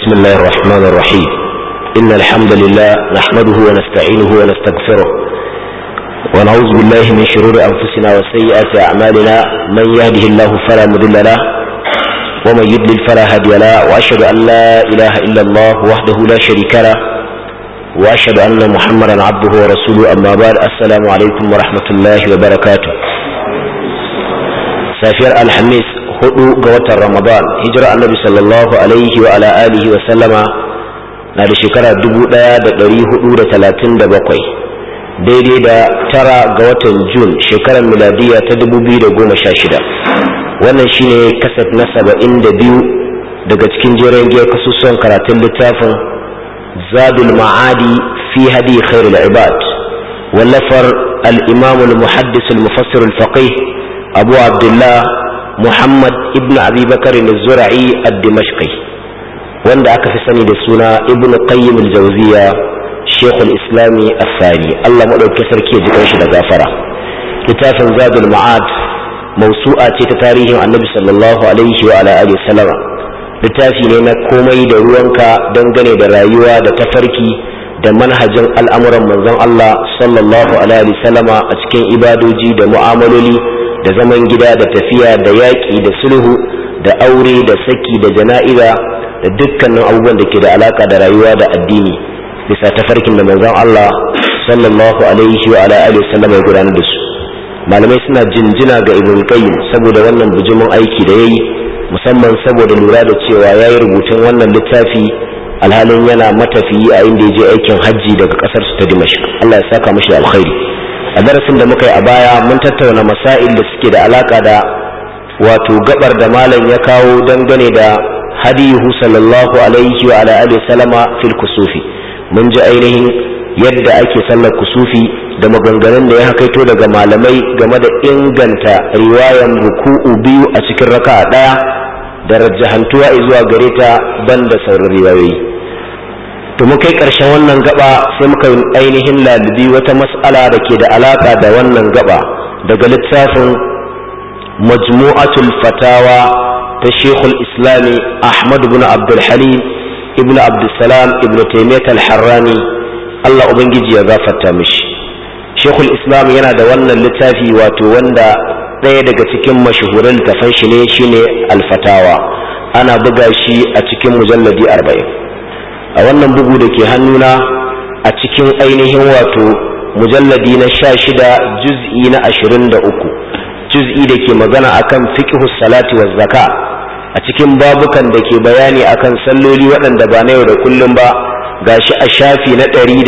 بسم الله الرحمن الرحيم إن الحمد لله نحمده ونستعينه ونستغفره ونعوذ بالله من شرور أنفسنا وسيئات أعمالنا من يهده الله فلا مضل له ومن يضلل فلا هادي له وأشهد أن لا إله إلا الله وحده لا شريك له وأشهد أن محمدا عبده ورسوله أما بعد السلام عليكم ورحمة الله وبركاته. سافر الخميس hudu ga watan Ramadan hijira annabi sallallahu alaihi wa ala alihi wa sallama na da shekara 1437 daidai da 9 ga watan Jun shekarar miladiya ta 2016. wannan shine kasat na 72 daga cikin jerin giyar kasusuwan karatun littafin Zadul Ma'adi fi hadi khairul ibad wallafar al-imam al-muhaddis al-mufassir al-faqih Abu Abdullah Muhammad ibn Abi Bakar al-Zura'i ad-Dimashqi wanda aka fi sani da suna Ibn Qayyim al-Jawziyya Sheikh al-Islam al-Thani. Allah madaukakin sarki ya ji kanshi da gafara. Littafin Zadul Ma'ad mawsu'a ce ta tarihin Annabi sallallahu alaihi wa ala alihi sallama. Littafi ne na komai da ruwanka dangane da rayuwa da tafarki da manhajin al'amuran manzon Allah sallallahu alaihi sallama a cikin ibadoji da mu'amaloli da zaman gida da tafiya da yaƙi da sulhu da aure da saki da jana'iza da dukkanin abubuwan da ke da alaka da rayuwa da addini bisa tafarkin da manzon Allah sallallahu alaihi wa ala alihi wasallam ya gudanar da su. Malamai suna jinjina ga Ibn Qayyim saboda wannan bujumin aiki da yayi, musamman saboda lura da cewa yayi rubutun wannan littafi alhalin yana matafiyi a inda ya je aikin hajji daga kasar su ta Dimashq. Allah ya saka mishi alkhairi. A darasin da muka yi a baya mun tattauna masail da suke da alaka da wato gabar da malam ya kawo dangane da hadiyuhu sallallahu alaihi wa ala alihi sallama fil kusufi. Mun ji ainihin yadda ake sallar kusufi da maganganun da ya hakaito daga malamai game da inganta riwayan ruku'u biyu a cikin raka'a daya da rajjahantuwa zuwa gare ta banda sauran riwayoyi. To mun kai ƙarshen wannan gaba sai muka yi ainihin lalubi wata mas'ala da ke da alaƙa da wannan gaba daga littafin majmu'atul fatawa ta Sheikhul Islami Ahmad ibn Abdul Halim ibn Abdul Salam ibn Taymiyyah al-Harrani, Allah ubangiji ya gafarta mishi. Sheikhul Islam yana da wannan littafi wato wanda ɗaya daga cikin mashahuran littafan shi ne shine al-Fatawa, ana buga shi a cikin mujalladi 40. a wannan bugu da ke hannuna a cikin ainihin wato mujalladi na 16 juz'i na 23 juz'i da ke magana akan fiqhus salati waz zaka a cikin babukan da ke bayani akan salloli waɗanda ba na yau da kullum ba gashi a shafi na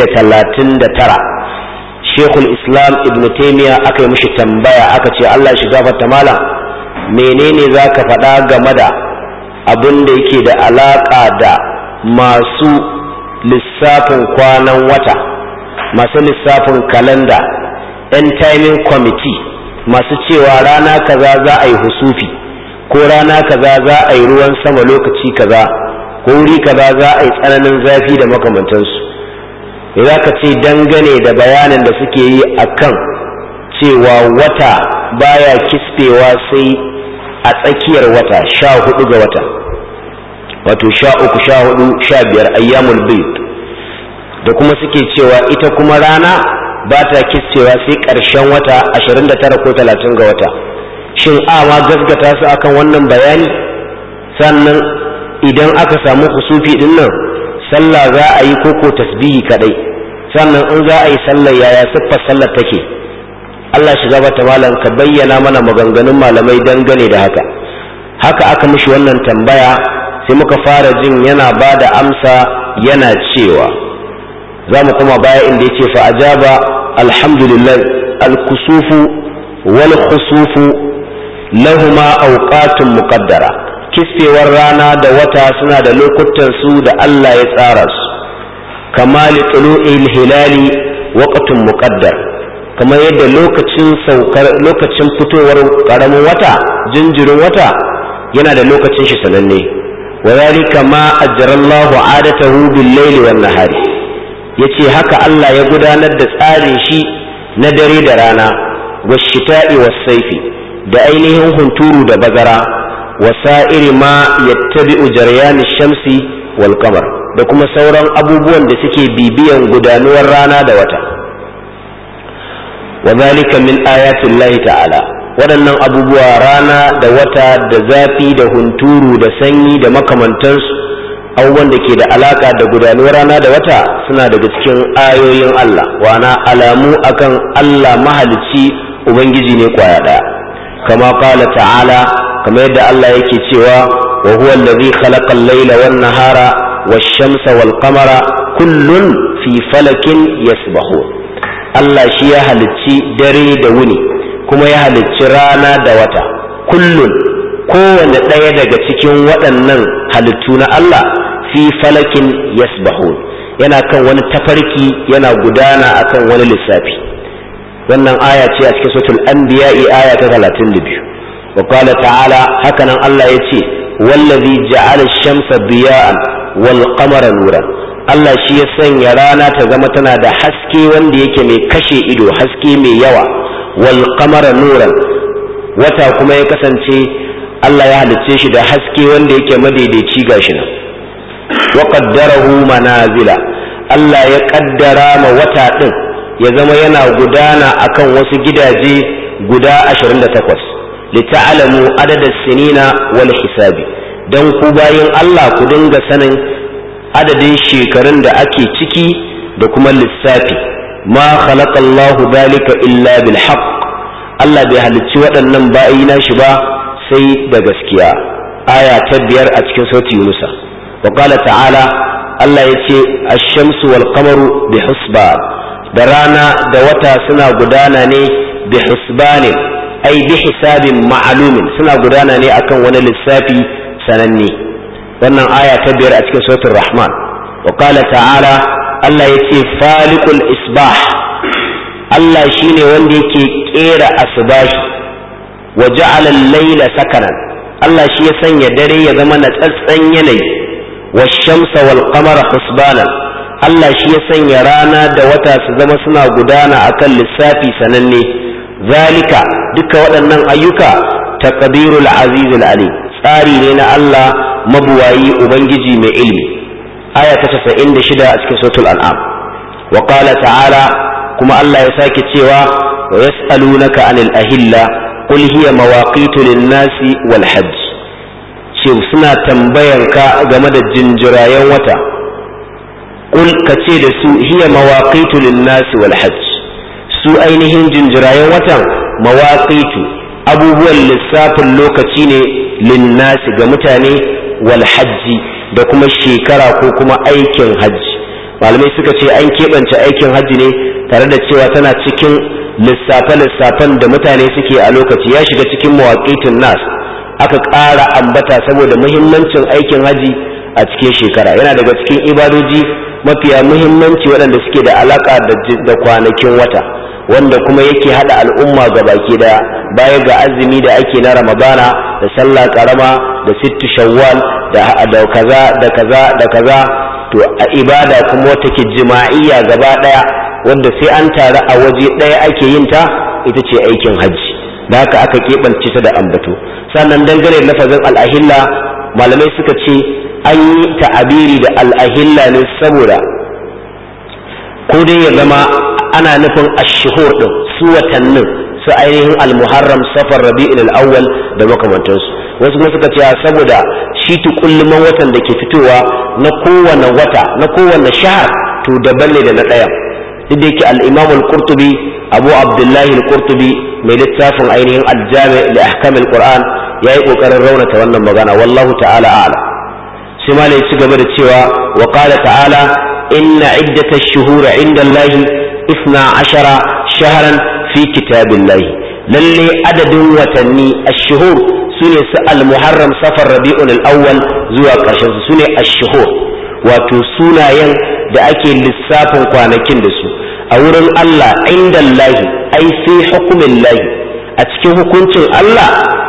139 Sheikhul Islam Ibn Taymiyyah aka yi mishi tambaya aka ce Allah shi gafarta malam menene zaka faɗa game da abin da yake da alaka da masu lissafin kwanan wata, masu lissafin kalanda, ‘yan timing committee masu cewa rana kaza za a yi husufi ko rana kaza za a yi ruwan sama lokaci kaza ko wuri kaza za a yi tsananin zafi da makamantansu. Za ka ce dangane da bayanin da suke yi akan cewa wata baya kispewa sai a tsakiyar wata 14 ga wata, wato 13, 14, 15 ayyamul bayt, da kuma suke cewa ita kuma rana ba ta kiscewa sai ƙarshen wata 29 ko 30 ga wata. Shin ma gaskata su akan wannan bayani? Sannan idan aka samu kusufi din nan sallah za a yi koko tasbihi kadai? Sannan in za a yi sallar yaya siffar sallar take? Allah shiga bata malam ka bayyana mana maganganun malamai dangane da haka. Haka aka mishi wannan tambaya sai muka fara jin yana ba da amsa yana cewa za mu kuma baya inda ya ce fa'ajaba alhamdulillah al-kusufu wal khusufu lahuma awqatun muqaddara. kisfewar rana da wata suna da lokutan su da Allah ya tsara su, kama li tulu'il hilali waqtun muqaddar, kamar yadda lokacin fitowar karamin wata jinjirin wata yana da lokacin shi sananne. وذلك ما أجرى الله عادته بالليل والنهار yace haka Allah ya gudanar da tsarin shi na dare da rana, washita'i was-sayfi da ainihin hunturu da bazara, wasa'iri ma yattabi'u jaryan ash-shamsi wal qamar da kuma sauran abubuwan da suke bibiyan gudanuwar rana da wata. wa zalika min ayati llahi ta'ala, waɗannan abubuwa rana da wata da zafi da hunturu da sanyi da makamantansu, abubuwan da ke da alaka da gudanuwar rana da wata suna daga cikin ayoyin Allah, wana alamu akan Allah mahalicci ubangiji ne kwaya daya. kama qala ta'ala, kama yadda Allah yake cewa wa huwa allazi khalaqa al-layla wan-nahara wash-shamsa wal-qamara kullun fi falakin yasbahun. Allah shi ya halicci dare da wuni kuma ya halicci rana da wata, kullun kowanne ɗaya daga cikin waɗannan halittu na Allah fi falakin yasbahun, yana kan wani tafarki yana gudana akan wani lissafi. wannan aya ce a cikin suratul anbiya aya ta 32. wa qala ta'ala, hakanan Allah yace wallazi ja'ala ash-shamsa diya'an wal qamara nuran, Allah shi ya sanya rana ta zama tana da haske wanda yake mai kashe ido, haske mai yawa, wal qamara nuran, wata kuma ya kasance Allah ya halicce shi da haske wanda yake madaidaici gashi nan. wa qaddarahu manazila, Allah ya kaddara ma wata din ya zama yana gudana akan wasu gidaje guda 28, lita'alamu adada sinina wal hisabi, dan ku bayin Allah ku dinga sanin adadin shekarun da ake ciki da kuma lissafi. ma khalaqallahu dalika illa bil haqq, Allah bai halicci waɗannan bayi na shi ba sai da gaskiya. aya ta 5 a cikin sautin Yunus. wa qala ta'ala, Allah yace ash-shamsu wal qamaru bi husban, da rana da wata suna gudana ne bi husbanin, ai bi hisabin ma'lumin, suna gudana ne akan wani lissafi sananne. wannan aya ta 5 a cikin suratul rahman. wa qala ta'ala, Allah yace faliqul isbah, Allah shine wanda yake kera asbahi. wa ja'ala al-layla sakanan, Allah shi ya sanya dare ya zama na tsatsan yanayi. wash-shamsa wal qamara husbanan, Allah shi ya sanya rana da wata su zama suna gudana akan lissafi sananne. zalika, duka waɗannan ayyuka taqdirul azizul alim, tsari ne na Allah mabuwayi ubangiji mai ilmi. aya ta 96 a cikin suratul an'am. wa qala ta'ala, kuma Allah ya sake cewa wa yas'alunaka anil ahilla qul hiya mawaqitu lin-nasi wal hajj, ce suna tambayanka game da jinjirayen wata. qul kace da su hiya mawaqitu lin-nasi wal hajj, su ainihin jinjirayen watan mawaqitu abubuwan lissafin lokaci ne linnasi ga mutane, wal hajji da kuma shekara ko kuma aikin hajji. malamai suka ce an keɓance aikin hajji ne tare da cewa tana cikin lissafe-lissafen da mutane suke a lokaci, ya shiga cikin mawaqitun nas, aka ƙara ambata saboda muhimmancin aikin hajji a cikin shekara. yana daga cikin ibadoji mafiya muhimmanci waɗanda suke da alaƙa da kwanakin wata, wanda kuma yake hada al'umma ga baki daya, baya ga azumi da ake na ramadana da sallah karama da sittu shawwal da kaza da kaza da kaza, to a ibada kuma wata ke jima'iyya gaba daya wanda sai an taru a waje daya ake yin ta, ita ce aikin hajji. da haka aka keɓance ta da ambato. sannan dangane da lafazin al'ahilla, malamai suka ce an yi ta'abiri da al'ahilla ne saboda ko dai ya zama ana nufin ash-shuhur din, su watannin su ainihin al-muharram, safar, rabi'ul al-awwal da makamantansu. wasu kuma suka ce saboda shi tukulluman watan da ke fitowa na kowane wata na kowane shahar to daban ne da na ɗaya. duk da yake al-imam al-qurtubi, abu abdullahi al-qurtubi mai littafin ainihin al-jami' li ahkam al-qur'an, yayi kokarin raunata wannan magana, wallahu ta'ala a'lam. sai malai ci gaba da cewa wa qala ta'ala inna iddatash shuhuri 'inda allahi 12 shahran fi kitabillahi, lalle adadin watanni ash-shuhur sune su al-muharram, safar, rabi'ul al-awwal zuwa ƙarshen su sune ash-shuhur, wato sunayen da ake lissafin kwanakin da su a wurin Allah. indallahi ai fi hukmillahi, a cikin hukuncin Allah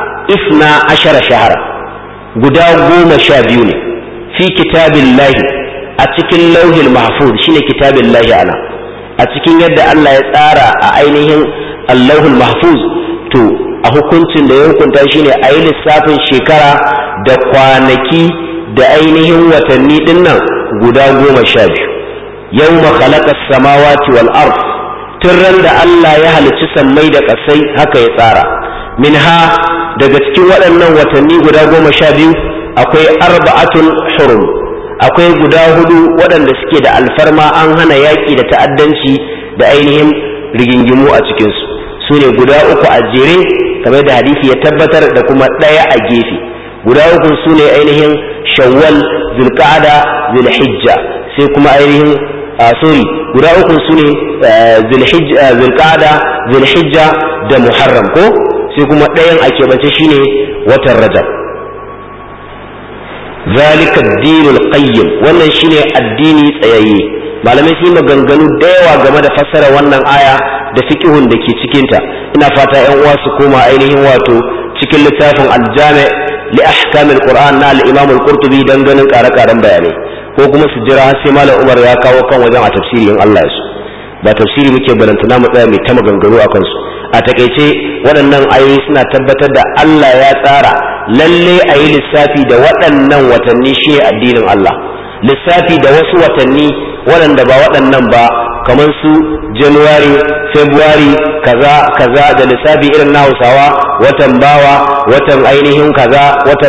12 shahara, guda 12 ne. fi kitabillahi, a cikin lauhil mahfuz, shine kitabillahi ana, a cikin yadda Allah ya tsara a ainihin Allahul mahfuz, to a hukuncin da ya hukunta shine a yi lissafin shekara da kwanaki da ainihin watanni dinnan guda 12 yawma khalaqas samawati wal ard tirran da Allah ya halicci sammai da ƙasai haka ya tsara minha daga cikin waɗannan watanni guda 12 akwai arba'atun hurum akwai guda 4 waɗanda suke da alfarma an hana yaƙi da ta'addanci da ainihin rigingimu a cikinsu su ne guda 3 a jere kamar da hadisi ya tabbatar da kuma ɗaya a gefe guda 3 su ne ainihin shawwal zulqa'ada zulhijja sai kuma ainihin guda 3 su ne zulqa'ada zulhijja da muharram ko sai kuma ɗayan a keɓance shine watan rajab zalika ad-dinul qayyim wannan shine addini tsayayye malamai sun maganganu da yawa game da fassara wannan aya da fiqhun da ke cikin ta ina fata ƴan uwa su koma ainihin wato cikin littafin al-jami' li ahkam al-qur'an na al-imam al-qurtubi dan ganin ƙare-ƙaren bayanai ko kuma su jira sai malam Umar ya kawo kan wajen a tafsiri in Allah ya so ba tafsiri muke balantana mu tsaya mai ta maganganu akan su a takeice waɗannan ayoyi suna tabbatar da Allah ya tsara lalle a yi lissafi da waɗannan watanni shi addinin Allah lissafi da wasu watanni waɗanda ba waɗannan ba kamar su January, February kaza kaza da lissafi irin na Hausawa watan bawa watan ainihin kaza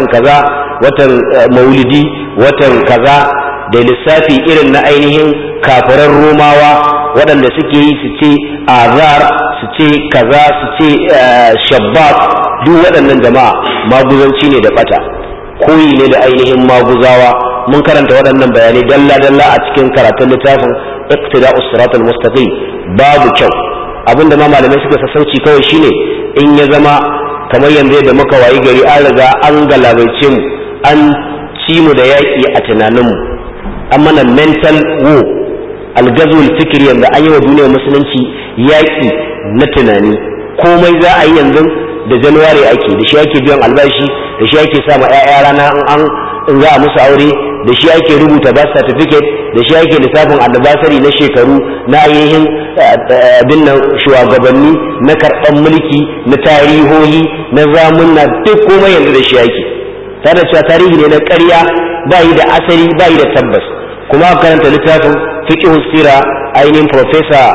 watan maulidi watan kaza da lissafi irin na ainihin kafiran Romawa waɗanda suke yi su ce azar su ce kaza su ce shabbat duk waɗannan jama'a maguzanci ne da bata koyi ne da ainihin maguzawa mun karanta waɗannan bayanai dalla-dalla a cikin karatun littafin iqtida'us siratal mustaqim babu kyau abinda ma malamai suka sassauci kawai shine in ya zama kamar yanzu da muka wayi gari an riga an galabaice mu an ci mu da yaƙi a tunaninmu an mana mental war algazul fikri yanda an yi wa duniyar musulunci yaƙi na tunani komai za a yi yanzu da January ake da shi ake biyan albashi da shi ake sa ma ƴaƴa rana in za a musu aure da shi ake rubuta birth certificate da shi ake lissafin anniversary na shekaru na ainihin abin nan shugabanni na karɓar mulki na tarihohi na zamunna duk komai yanzu da shi ake tare da cewa tarihi ne na ƙarya ba yi da asali ba yi da tabbas kuma karanta littafin fiqh sira ainihin professor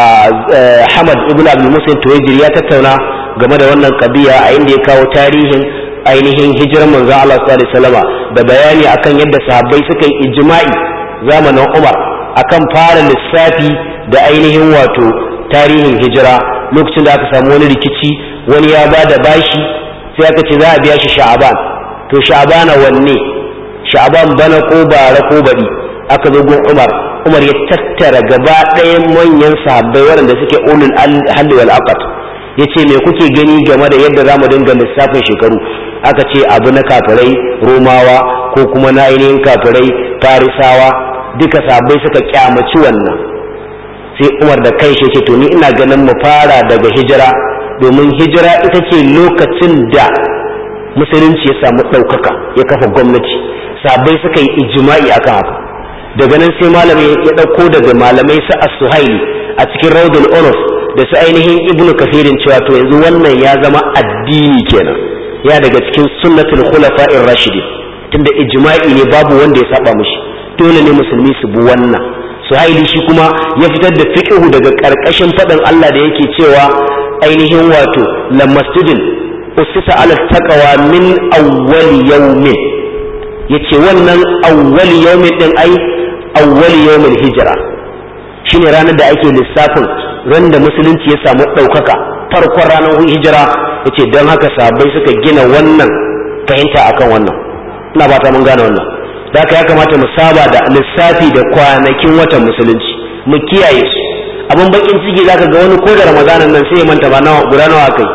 Hamad ibn Abdul Musin Tuwajiri ya tattauna game da wannan kabiya a inda ya kawo tarihin ainihin hijirar manzon Allah sallallahu alaihi wasallama da bayani akan yadda sahabbai suka yi ijma'i zamanin Umar akan fara lissafi da ainihin wato tarihin hijira lokacin da aka samu wani rikici wani ya bada bashi sai aka ce za a biya shi Sha'aban to Sha'abana wanne Sha'aban bana ko bara ko bari aka zo gun Umar ya tattara gaba ɗayan manyan sahabbai waɗanda suke ulul halli wal aqd yace me kuke gani game da yadda zamu dinga lissafin shekaru aka ce abu na kafirai Romawa ko kuma na ainihin kafirai Farisawa duka sahabbai suka kyamaci wannan sai Umar da kai shi ce to ni ina ganin mu fara daga hijira domin hijira ita ce lokacin da musulunci ya samu ɗaukaka ya kafa gwamnati sahabbai suka yi ijma'i akan haka daga nan sai malami ya ɗauko daga malamai su as-Suhaili a cikin Rawdul Unuf da su ainihin Ibn Kathirin cewa to yanzu wannan ya zama addini kenan ya daga cikin sunnatul khulafa'ir rashidin tunda ijma'i ne babu wanda ya saba mushi dole ne musulmi su bi wannan Suhaili shi kuma ya fitar da fiqhu daga karkashin fadin Allah da yake cewa ainihin wato lamasjidin usisa ala taqwa min awwal yawmin yace wannan awwal yawmin din ai awwal yawmil hijra shine ranar da ake lissafin ran da musulunci ya samu daukaka farkon ranar hijira yace dan haka sahabbai suka gina wannan fahimta akan wannan ina ba ta mun gane wannan da haka ya kamata mu saba da lissafi da kwanakin watan musulunci mu kiyaye su abin bakin ciki zaka ga wani ko da ramadanan nan sai ya manta ba nawa guda nawa kai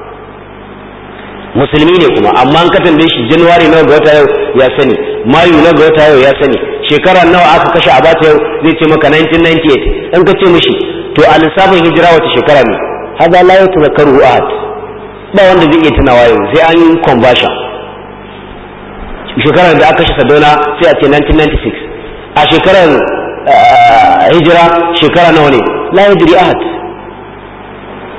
musulmi ne kuma amma an ka tambaye shi January nawa ga wata yau ya sani Mayu nawa ga wata yau ya sani shekara nawa aka kashe Abata yau zai ce maka 1998 in ka ce mishi to a lissafin hijira wata shekara ne hada la yatazakkaru ahad ba wanda zai iya tunawa yau sai an yi conversion shekarar da aka kashe Sadona sai a ce 1996 a shekarar hijira shekara nawa ne la yadri ahad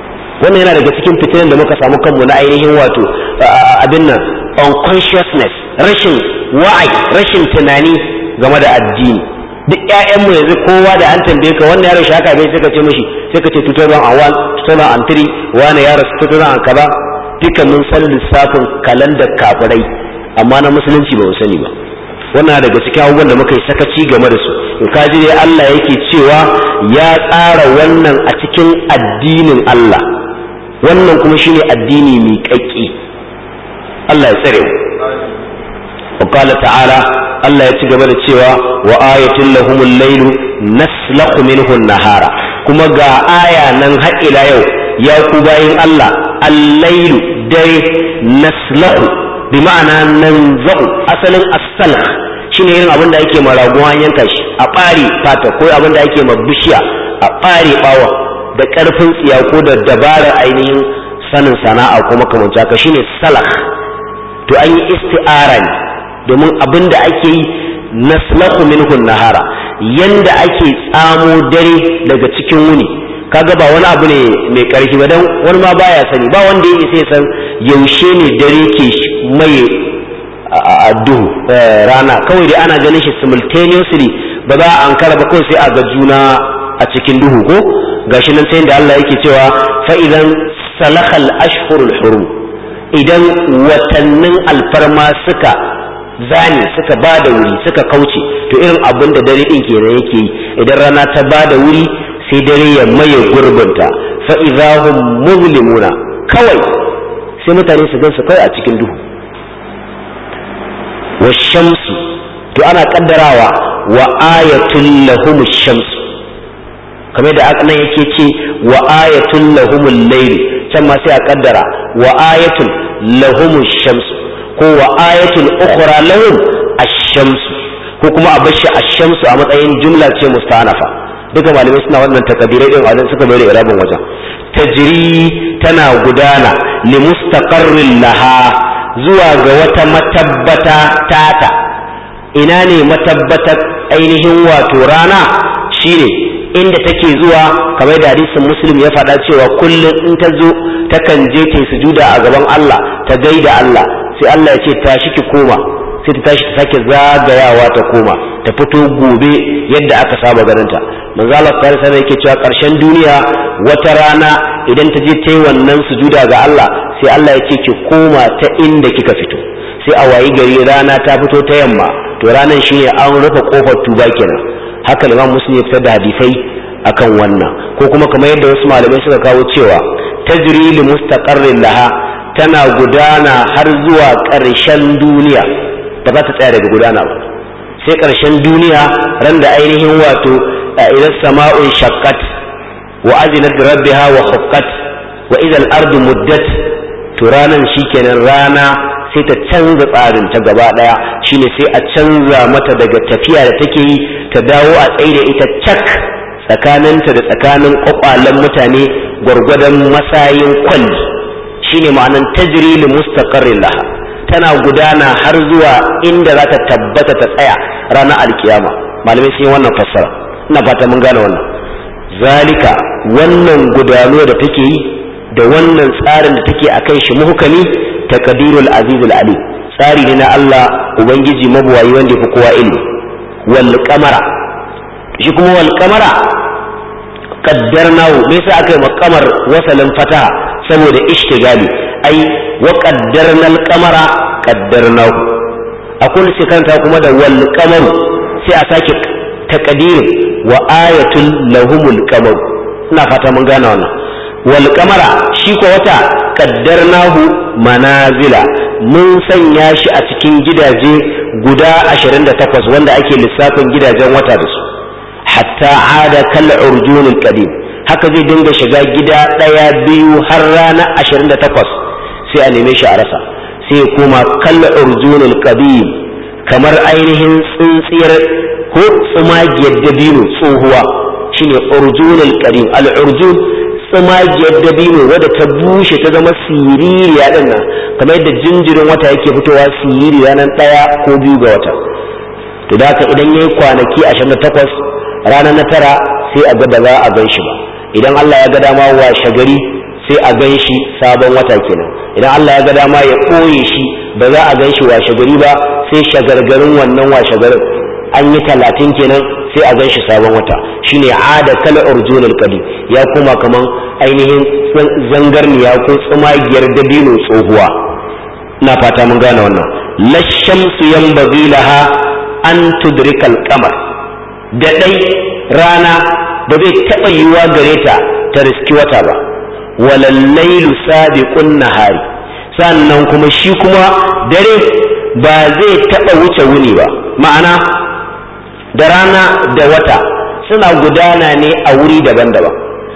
wannan yana daga cikin fitinan da muka samu kanmu na ainihin wato abin nan unconsciousness rashin wa'ai, rashin tunani game da addini. duk ƴaƴanmu yanzu kowa da an tambaye ka wannan yaron shi haka bai sai ka ce mishi sai ka ce 2001 2003 wani yaro 2000 kaza. duka mun san lissafin kalandar kafirai amma na musulunci ba mu sani ba. wannan daga cikin abubuwan da muka yi sakaci game da su. in ka ji dai Allah yake cewa ya tsara wannan a cikin addinin Allah, wannan kuma shine addini mai kakki. Allah ya tsare mu. wa qala ta'ala, Allah ya ci gaba da cewa wa ayatul lahumul laylu naslaqu minhu an-nahara, kuma ga aya nan har ila yau ya ku bayin Allah, al-laylu dare, naslaqu bi ma'ana nanza'u, asalin as-salq shine irin abin da yake ma ragon yanka shi a ɓare fata, ko abin da yake ma bishiya a ɓare ɓawa da ƙarfin tsiya ko da dabarar ainihin sanin sana'a kuma kamar haka shine salakh. to an yi isti'ara ne domin abin da ake yi naslakhu minhu nahara, yanda ake tsamo dare daga cikin wuni. kaga ba wani abu ne mai ƙarfi ba, dan wani ma baya sani, ba wanda ya isa ya san yaushe ne dare ke mai a duhu rana, kawai dai ana ganin shi simultaneously, ba za a ankara ba kawai sai a ga juna a cikin duhu ko gashi nan sai da Allah yake cewa fa idan salakhal ashhurul hurum, idan watannin alfarma suka zani suka bada wuri suka kauce, to irin abin da dare din kenan yake yi. idan rana ta bada wuri sai dare ya maye gurbinta, fa idahum muzlimuna, kawai sai mutane su gansu kai a cikin duhu. washamsu, to ana kaddarawa wa ayatul lahum shamsu, kamar da nan yake ce wa ayatul lahumul layl, can ma sai a kaddara wa ayatul lahum shamsu, ko wa ayatul ukhra lahum ash-shamsu, ko kuma a bashi ash-shamsu a matsayin jumla ce musta'anafa. duka malamai suna wannan takadirai din wajen suka bayar irabin wajen. tajri tana gudana li mustaqarrin laha, zuwa ga wata matabbata tata. ina ne matabbatar ainihin wato rana? shine inda take zuwa, kamar da hadisin Muslim ya faɗa cewa kullum in ta zo takan je ta sujuda a gaban Allah ta gaida Allah, sai Allah ya ce tashi ki koma, sai ta tashi ta sake zagayawa ta koma ta fito gobe yadda aka saba ganinta. manzo Allah sallallahu alaihi wasallam yake cewa ƙarshen duniya wata rana idan ta je ta yi wannan sujuda ga Allah, sai Allah ya ce ki koma ta inda kika fito, sai a wayi gari rana ta fito ta yamma, to ranan shine an rufe kofar tuba kenan. haka Imam Muslim ya fitar da hadisai akan wannan. ko kuma kamar yadda wasu malamai suka kawo cewa tajri li mustaqarrin laha, tana gudana har zuwa ƙarshen duniya, ba za ta tsaya daga gudana ba sai ƙarshen duniya, ran da ainihin wato idan sama'un shaqqat wa azinat rabbiha wa khaffat wa idal ardu muddat, to ranan shikenan rana sai ta canza tsarin ta gaba daya, shine sai a canza mata daga tafiya da take yi ta dawo a tsaye da ita cak tsakaninta da tsakanin kwakwalen mutane gwargwadon masayin kwalli. shine ma'anan tajri li mustaqarrin laha, tana gudana har zuwa inda za ta tabbata ta tsaya ranar alkiyama. malamai sun yi wannan fassara, ina fata mun gane wannan. zalika, wannan gudano da take yi da wannan tsarin da take akan shi muhkami, taqdirul azizul alim, tsari ne na Allah ubangiji mabuwayi wanda yafi kowa ilimi. wal qamara, shi kuma wal qamara qaddarnahu, me yasa aka yi makamar wasalin fataha? saboda ishtigali, ai wa qaddarnal qamara qaddarnahu. akul sai kanta kuma da wal qamaru sai a sake taqdirin wa ayatul lahumul qamar. ina fata mun gane wannan. wal qamara shi ko wata qaddarnahu manazila, mun sanya shi a cikin gidaje guda 28 wanda ake lissafin gidajen wata da su. hatta ada kal urjunil qadim, haka zai dinga shiga gida ɗaya biyu har rana 28 sai a neme shi a rasa, sai kuma kal urjunil qadim, kamar ainihin tsintsiyar ko tsumagiyar dabino tsohuwa, shine urjunil qadim. al urjun tsumagiyar dabino wadda ta bushe ta zama siririya din nan, kamar yadda jinjirin wata yake fitowa siriri ranar 1 ko 2 ga wata. to da haka idan yayi kwanaki 28 ranar na 9 sai a ga ba za a gan shi ba. idan Allah ya ga dama washe gari sai a gan shi sabon wata kenan. idan Allah ya ga dama ya koye shi ba za a gan shi washe gari ba sai shagargarin wannan washe garin an yi 30 kenan sai a gan shi sabon wata shine ada kala urjunul qadim ya kuma kaman ainihin zangarniya ko tsumagiyar dabino tsohuwa. ina fata mun gane wannan. lashamsu yanbaghi laha an tudrikal qamar da dai rana ba zai taba yiwa gare ta ta riski wata ba. walal laylu sabiqun nahari sannan kuma shi kuma dare ba zai taba wuce wuni ba. ma'ana da rana da wata suna gudana ne a wuri daban-daban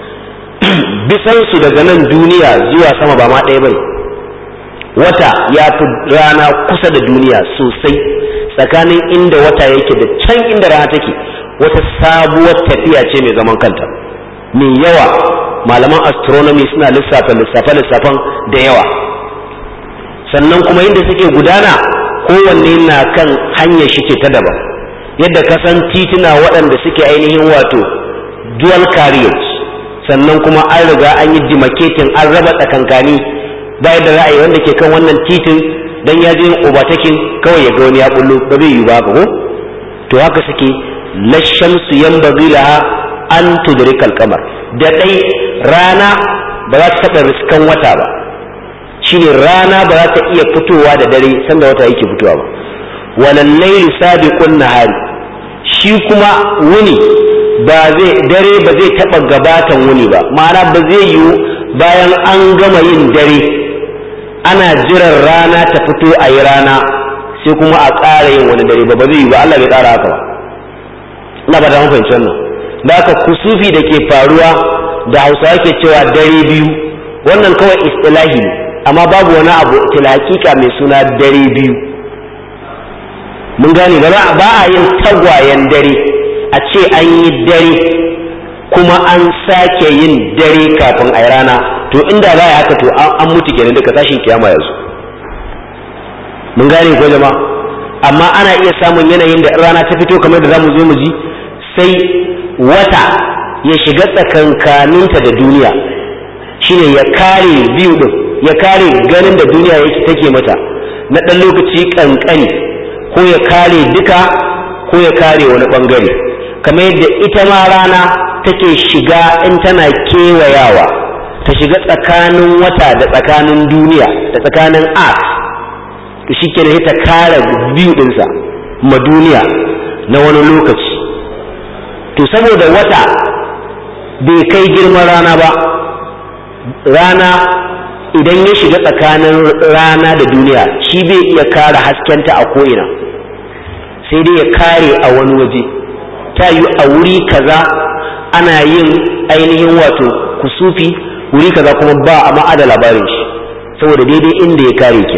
bisansu daga nan duniya zuwa sama ba ma ɗaya bane. wata ya fi rana kusa da duniya sosai. tsakanin inda wata yake da can inda rana take wata sabuwar tafiya ce mai zaman kanta mai yawa. malaman astronomy suna lissafan da yawa. sannan kuma inda suke gudana kowanne na kan hanyar shi ce ta daban. yadda kasan tituna waɗanda suke ainihin wato dual carriage sannan kuma an riga an yi demarcating an raba tsakankani bayan da ra'ayi wanda ke kan wannan titin dan ya je overtaking kawai ya ga wani ya bullo ba zai yi ba ko to haka suke. lashamsu yanbaghi laha an tudrikal qamar da dai rana ba za ta taɓa riskan wata ba. shine rana ba za ta iya fitowa da dare sanda wata yake fitowa ba. walal layli sabiqun nahari shi kuma wuni ba zai dare ba zai taɓa gabatan wuni ba. ma'ana ba zai yiwu bayan an gama yin dare ana jiran rana ta fito a yi rana sai kuma a ƙara yin wani dare ba zai yiwu ba. Allah bai ƙara haka ba. ina ba da mun fahimci wannan. da haka kusufi da ke faruwa da Hausawa ke cewa dare biyu wannan kawai istilahi ne amma babu wani abu til hakika mai suna dare biyu. mun gane ba a yin tagwayen dare a ce an yi dare kuma an sake yin dare kafin a yi rana to inda za a haka to an mutu kenan duka tashin kiyama yanzu. mun gane ko jama'a. amma ana iya samun yanayin da rana ta fito kamar da zamu zo mu ji sai wata ya shiga tsakankaninta da duniya shine ya kare biyu din ya kare ganin da duniya yake take mata na dan lokaci kankani ko ya kare duka ko ya kare wani bangare kamar yadda ita ma rana take shiga in tana kewayawa ta shiga tsakanin wata da tsakanin duniya da tsakanin earth to shikenan ta kare biyu dinsa ma duniya na wani lokaci. to saboda wata bai kai girman rana ba rana idan ya shiga tsakanin rana da duniya shi bai iya kare haskenta a ko'ina sai dai ya kare a wani waje. ta yi a wuri kaza ana yin ainihin wato kusufi wuri kaza kuma ba a ma'ada labarin shi saboda daidai inda ya kare ke.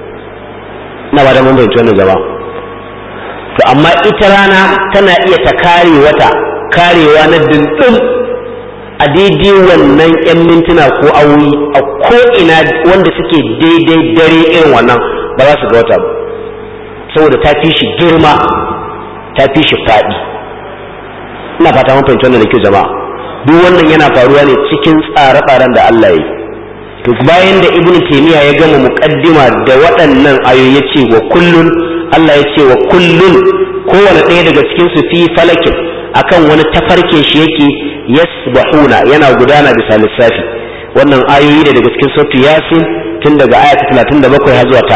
na ba da mun bayyana wannan gaba. to amma ita rana tana iya ta kare wata karewa na dindin a daidai wannan 'yan mintuna ko awoyi a ko'ina wanda suke daidai dare irin wannan ba za su ga wata ba saboda ta fi shi girma ta fi shi faɗi. ina fata mun fahimci wannan da kyau jama'a. duk wannan yana faruwa ne cikin tsare-tsaren da Allah ya yi. to bayan da Ibn Taymiyyah ya gama muqaddima da waɗannan ayoyi yace wa kullun Allah yace wa kullun kowane ɗaya daga cikin su fi falakin akan wani tafarke shi yake yasbahuna yana gudana bisa lissafi. wannan ayoyi da daga cikin sura Yasin tun daga aya ta 37 har zuwa ta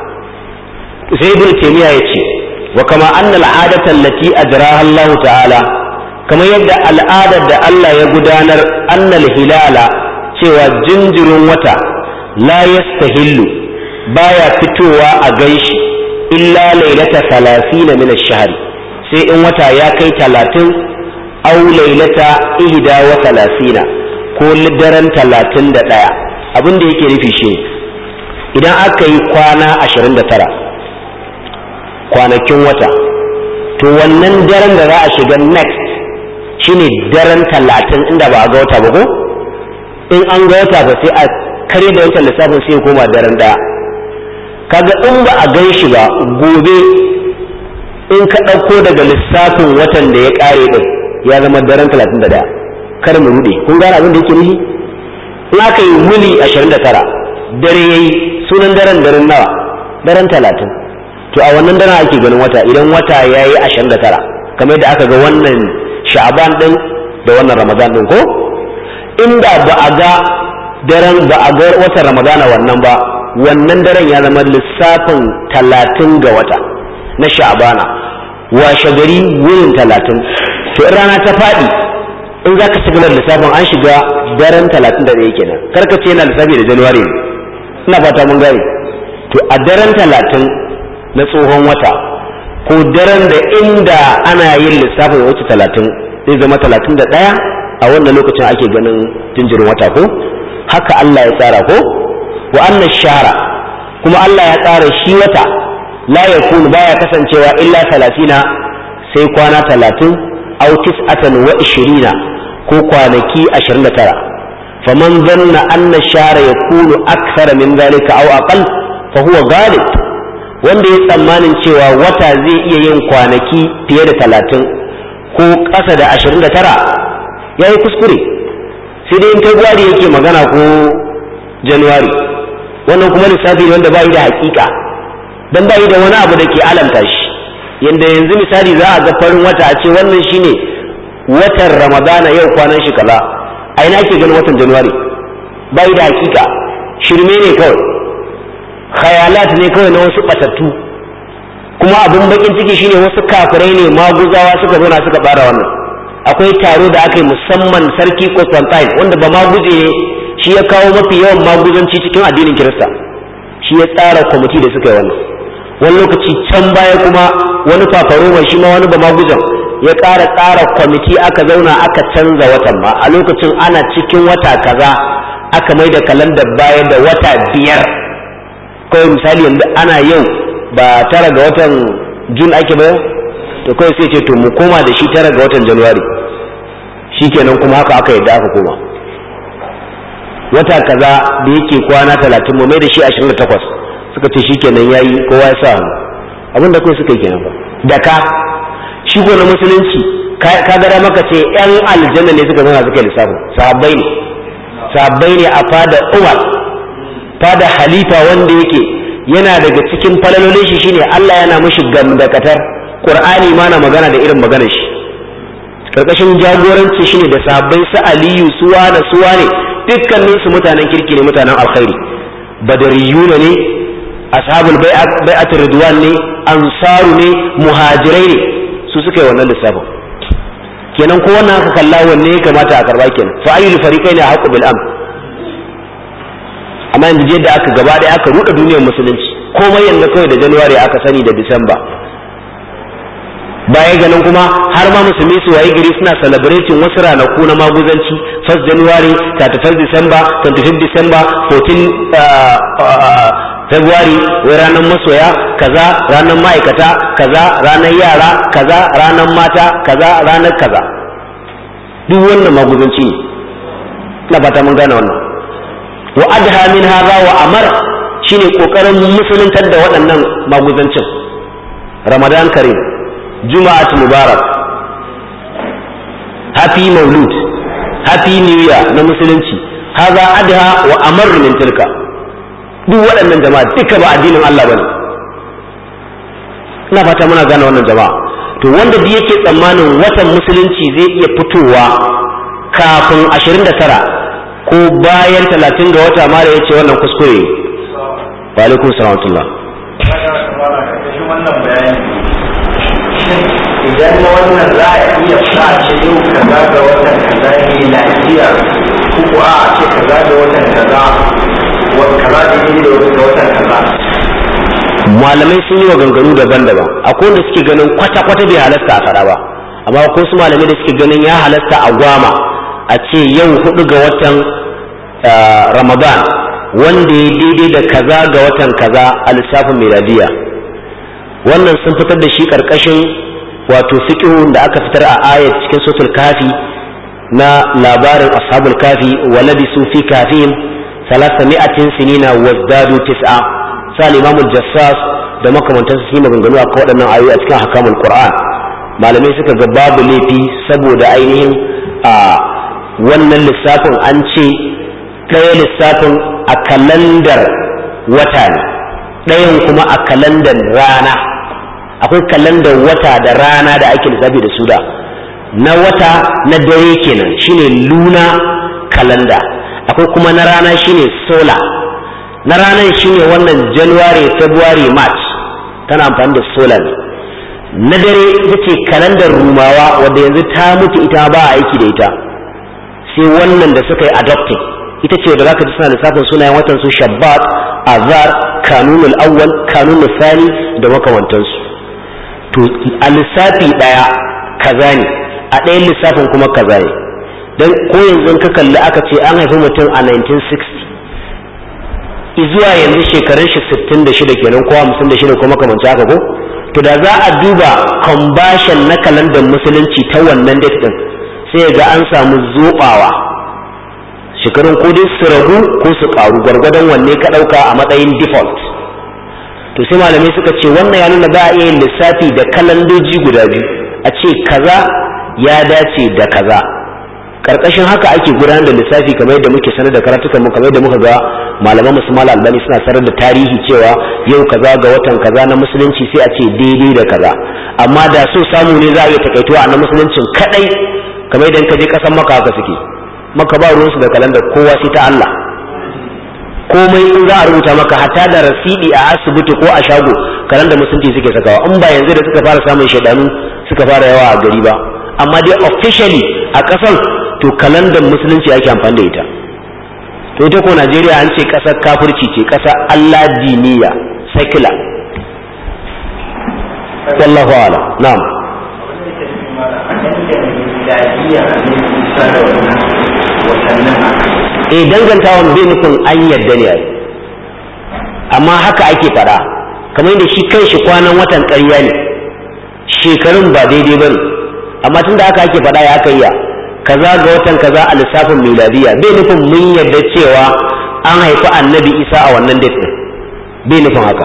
40. sai Ibn Taymiyyah yace wa kama anna al'adata allati ajraha Allah ta'ala kamar yadda al'adar da Allah ya gudanar annal hilala cewa jinjirin wata la yastahillu baya fitowa a ganshi illa lailata 30 min ash-shahr sai in wata ya kai 30 aw lailata 31 ko daren 31. abin da yake nufi shi idan aka yi kwana 29 kwanakin wata to wannan daren da za a shiga next shine daren 30 inda ba a ga wata ba ko in an ga wata ba sai a kare da wancan lissafin sai koma daren daya. kaga in ba a gan shi ba gobe in ka ɗauko daga lissafin watan da ya ƙare din ya zama daren 31. kar mu rude kun gane abin da yake nufi. in aka yi wuni 29 dare yayi sunan daren nawa daren 30. To a wannan daren ake ganin wata idan wata yayi 29 kamar da aka ga wannan Sha'ban din da wannan Ramadan din ko inda ba a ga watan Ramadana wannan ba, wannan daren ya zama lissafin 30 ga wata na Sha'bana, washe gari wurin 30. To in rana ta faɗi in za ka shiga lissafin an shiga daren 31 kenan, karka ce yana lissafi da Januwari. Ina fata mun gane. To a daren 30 na tsohon wata ko daren da inda ana yin lissafin ya wuce 30 zai zama 31 a wannan lokacin ake ganin jinjirin wata ko haka Allah ya tsara ko wa anna shahra kuma Allah ya tsara shi wata la yakunu baya kasancewa illa 30 sai kwana 30 aw 29 ko kwanaki 29 faman dhanna anna shahra yakunu akthara min dhalika aw aqall fa huwa ghalib wanda ya tsammanin cewa wata zai iya yin kwanaki fiye da 30 ko ƙasa da 29 yayi kuskure. sai dai in February yake magana ko January, wannan kuma lissafi ne wanda bai da hakika dan bai da wani abu da ke alamta shi. Yanda yanzu misali za a ga farin wata a ce wannan shine watan Ramadana yau kwanan shi kaza, a ina ake ganin watan January? Bai da hakika, shirme ne kawai, khayalat ne kawai na wasu batattu. Kuma abin bakin ciki shine wasu kafirai ne maguzawa suka zo na suka bara wannan. Akwai taro da aka yi musamman sarki Constantine wanda ba maguje ne, shi ya kawo mafi yawan maguzanci cikin addinin Kirista, shi ya tsara kwamiti da suka yi wannan. Wani lokaci can baya kuma wani fafaroma shi ma wani ba maguzan ya ƙara tsara kwamiti aka zauna aka canza watan ma a lokacin ana cikin wata kaza aka mai da kalandar baya da wata 5. kawai misali yanzu ana yau ba 9 ga watan Jun ake ba, to kawai sai ce to mu koma da shi 9 ga watan January, shikenan kuma haka aka yadda aka koma wata kaza da yake kwana 30 mu mai da shi 28, suka ce shikenan yayi, kowa ya sa abinda kai suka yi kenan ba da ka shi ko na musulunci ka gara maka ce yan aljanna ne suka zama suka yi lissafin sahabbai ne a fada Umar, fada halifa wanda yake yana daga cikin falalolin shi shine Allah yana mishi gamdakatar, Qur'ani ma na magana da irin maganar shi, karkashin jagoranci shine da sahabbai su Aliyu suwa ne dukkanin su mutanen kirki ne, mutanen alkhairi, badariyuna ne, ashabul bai'atir ridwan ne, ansaru ne, muhajirai ne, su suka yi wannan lissafin. Kenan ko wannan aka kalla wanne ya kamata a karba kenan, fa ayyul fariqaini haqqu bil amn. Amma yanzu yadda aka gaba ɗaya aka ruɗa duniyar musulunci, komai yanzu kawai da January aka sani da Disamba. Baya ganin kuma har ma musulmi su wayi gari suna celebrating wasu ranaku na maguzanci, 1st January, 31st December, 25th December, 14 February, wai ranar masoya kaza, ranar ma'aikata kaza, ranar yara kaza, ranar mata kaza, ranar kaza. Duk wannan maguzanci ne. Ina fata mun gane wannan. Wa adha min hadha wa amar shine kokarin musuluntar da waɗannan maguzancin. Ramadan Karim, Juma'at Mubarak, Happy Maulud, Happy New Year na musulunci. Hadha adha wa amar min tilka. Duk waɗannan jama'a duka ba addinin Allah bane. Ina fata muna gane wannan jama'a. To wanda duk yake tsammanin watan musulunci zai iya fitowa kafin 29 ko bayan 30 ga wata ma da yace wannan kuskure. Wa alaikum salam wa rahmatullah. Wannan bayani idan wannan za a iya sa ce yau kaza ga watan kaza ne lafiya ko a ce kaza ga watan kaza malamai sun yi wa ganganu daban-daban. Akwai wanda suke ganin kwata-kwata bai halasta a fara ba, amma akwai su malamai da suke ganin ya halasta a gwama a ce yau 4 ga watan Ramadan wanda ya daidai da kaza ga watan kaza a lissafin miladiya. Wannan sun fitar da shi karkashin wato fiqhun da aka fitar a ayat cikin suratul kafi na labarin ashabul kafi walabisu fi kafihim 300 sinina wazdadu 9. Sal Imam al-Jassas da makamantansu su yi maganganu a waɗannan ayoyi a cikin hakamul Qur'an. Malamai suka ga babu laifi saboda ainihin wannan lissafin an ce ɗaya lissafin a kalandar wata ne, ɗayan kuma a kalandar rana. Akwai kalandar wata da rana da ake lissafi da su da na wata na dare kenan shine luna kalanda, akwai kuma na rana shine solar. Na ranar shine wannan January, February, March tana amfani da solar. Na dare ita ce kalandar rumawa wadda yanzu ta mutu, ita ba a aiki da ita, sai wannan da suka yi adopting ita ce da zaka ji suna lissafin sunayen watan su Shabbat, Azar, Kanunul Awwal, Kanunul Thani da makamantansu. To a lissafi daya kaza ne, a ɗayan lissafin kuma kaza ne. Dan ko yanzu ka kalli aka ce an haifi mutum a 1960 zuwa yanzu shekarun shi 66 kenan ko 56 ko makamanci haka ko, to da za a duba conversion na kalandar musulunci ta wannan date din sai ga an samu zobawa, shekarun ko dai su ragu ko su karu gwargwadon wanne ka dauka a matsayin default. To sai malamai suka ce wannan ya nuna ba a iya yin lissafi da kalandoji guda biyu a ce kaza ya dace da kaza. Karkashin haka ake gudanar da lissafi kamar yadda muke sanar da karatukan mu, kamar yadda muka ga malaman musulman albani suna sanar da tarihi cewa yau kaza ga watan kaza na musulunci sai a ce daidai da kaza. Amma da so samu ne za a iya takaituwa na musuluncin kadai, kamar idan ka je kasan maka haka suke, maka ba ruwansu da kalandar kowa sai ta Allah. Komai in za a rubuta maka hatta da rasidi a asibiti ko a shago kalandar musulunci suke sakawa, in ba yanzu da suka fara samun shaidanu suka fara yawa a gari ba. Amma dai officially a kasan to kalandar musulunci ake amfani da ita. To ita ko Najeriya an ce kasar kafirci ce, kasar Allah diniya secular. Wallahu a'lam. Na'am. Dangantawan bai nufin an yadda ne ai, amma haka ake fada, kamar yadda shi kanshi kwanan watan ƙarya ne, shekarun ba daidai bane, amma tunda haka ake fada ya kai ya kaza ga watan kaza a lissafin miladiya, bai nufin mun yarda cewa an haifi annabi Isa a wannan date din, bai nufin haka.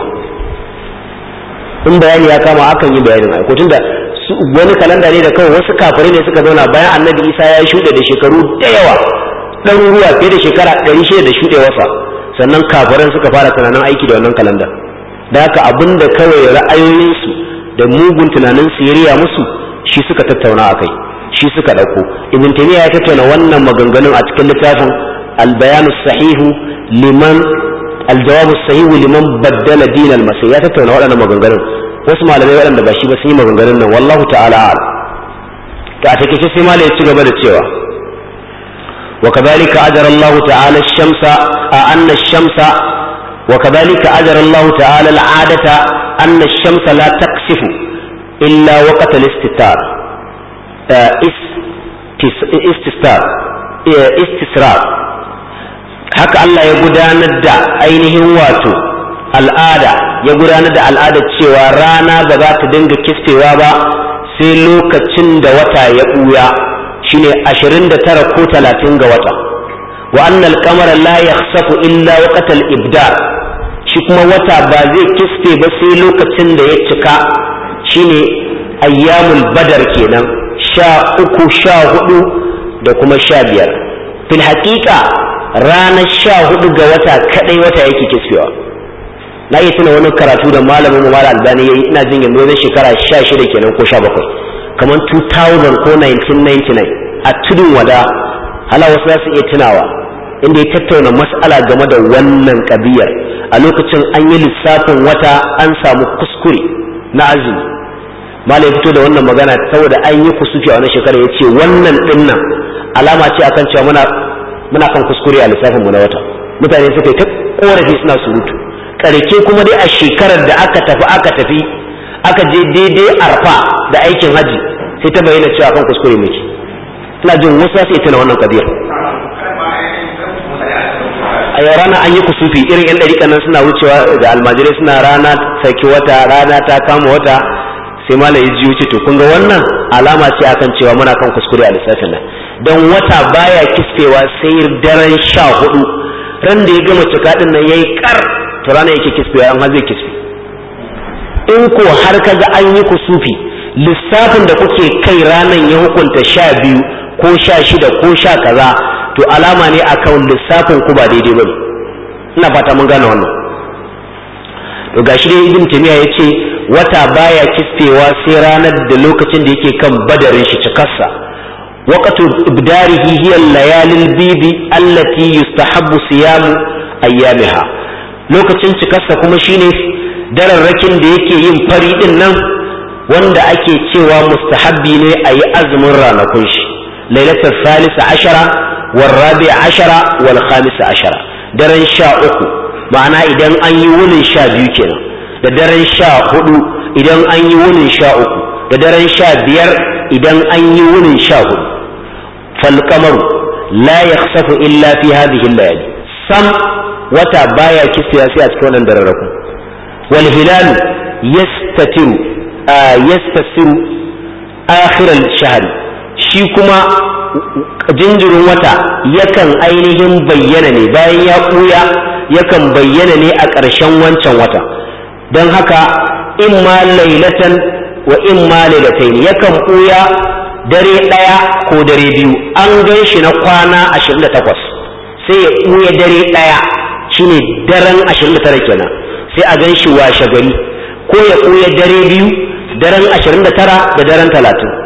In bayani ya kama akan yi bayanin ai, ko tunda wani kalanda ne da kawai wasu kafirai ne suka zauna bayan annabi Isa ya shuɗe da shekaru da yawa, ɗaruruwa fiye da shekara 600 da shuɗewarsa, sannan kafiran suka fara tunanin aiki da wannan kalanda. Da haka abinda kawai ra'ayoyinsu da mugun tunanin su ya riya musu shi suka tattauna akai, shi suka dauko. Ibn Taymiyyah ya tattauna wannan maganganun a cikin littafin Al-Bayan as-Sahih liman Al-Jawab as-Sahih liman baddala din al-Masih, ya tattauna waɗannan maganganun. Wasu malamai waɗanda ba shi ba sun yi maganganun nan, wallahu ta'ala a'lam. To a take sai malai ya ci gaba da cewa وكذلك أجر الله تعالى الشمس أن الشمس وكذلك أجر الله تعالى العادة أن الشمس لا تكسف إلا وقت الاستتار istisrar. Haka Allah ya gudanar da ainihin wato al'ada, ya gudanar da al'ada cewa rana ba za ta dinga kisfewa ba sai lokacin da wata ya ɓuya, shine 29 ko 30 ga wata. Wa annal qamara la yakhsafu illa waqt al-ibdar, shi kuma wata ba zai kisfe ba sai lokacin da ya cika, shine ayyamul badar kenan, 13, 14 da kuma 15. Fil haqiqa ranar 14 ga wata kadai wata yake kisfewa. Na iya tuna wani karatu da malamin mu Malam Albani yayi, ina jin yanzu zai shekara 16 kenan ko 17, kamar 2000 ko 1999 a tudun wada, hala wasu za su iya tunawa, inda ya tattauna mas'ala game da wannan kabiyar. A lokacin an yi lissafin wata an samu kuskure na azumi, malai fito da wannan magana saboda an yi kusufi a wannan shekara, ya ce wannan dinnan alama ce akan cewa muna kan kuskure a lissafin mu na wata. Mutane suka yi ta korafi suna surutu, karke kuma dai a shekarar da aka tafi aka je daidai arfa da aikin haji sai ta bayyana cewa kan kuskure muke. Ina jin wasu sai tana wannan kabiyar. A yau rana an yi kusufi, irin yan ɗariƙan nan suna wucewa da almajirai suna rana saki wata, rana ta kama wata, sai malam ya ji wuce. To kun ga wannan alama ce akan cewa muna kan kuskure a lissafin nan, don wata baya kisfewa sai daren 14, ran da ya gama cika din nan yayi kar, to rana yake kisfewa, an zai kisfe. In ko har kaga an yi kusufi, lissafin da kuke kai ranan ya hukunta 12 ko 16 ko 10 kaza, to alama ne akan lissafin ku ba daidai bane. Ina fata mun gane wannan. to gashi dai ibn taymiya yace wata baya kisfewa sai ranar da lokacin da yake kan badarin shi cikarsa waqtu ibdarihi hiya al-layalil bidi allati yustahabbu siyamu ayyamiha lokacin cikarsa kuma shine dararrakin da yake yin fari din nan wanda ake cewa mustahabbi ne ayi azumin ranakun shi lailatul thalith ashara wal rabi' ashara wal khamis ashara daren 13 ma'ana idan an yi wunin 12 kenan da daren 14 idan an yi wunin 13 da daren 15 idan an yi wunin 14 fal qamaru la yakhsafu illa fi hadhihi al-layali sam wata baya kisiya sai a cikin wannan dararrakun wal hilal yastasiru akhir al-shahr shi kuma jinjirin wata yakan ainihin bayyana ne bayan ya ɓuya yakan bayyana ne a ƙarshen wancan wata don haka imma lailatan wa imma lailatain yakan ɓuya dare ɗaya ko dare biyu an gan shi na kwana 28 sai ya ɓuya dare ɗaya shine daren 29 kenan sai a gan shi washe gari ko ya ɓuya dare biyu daren 29 da daren 30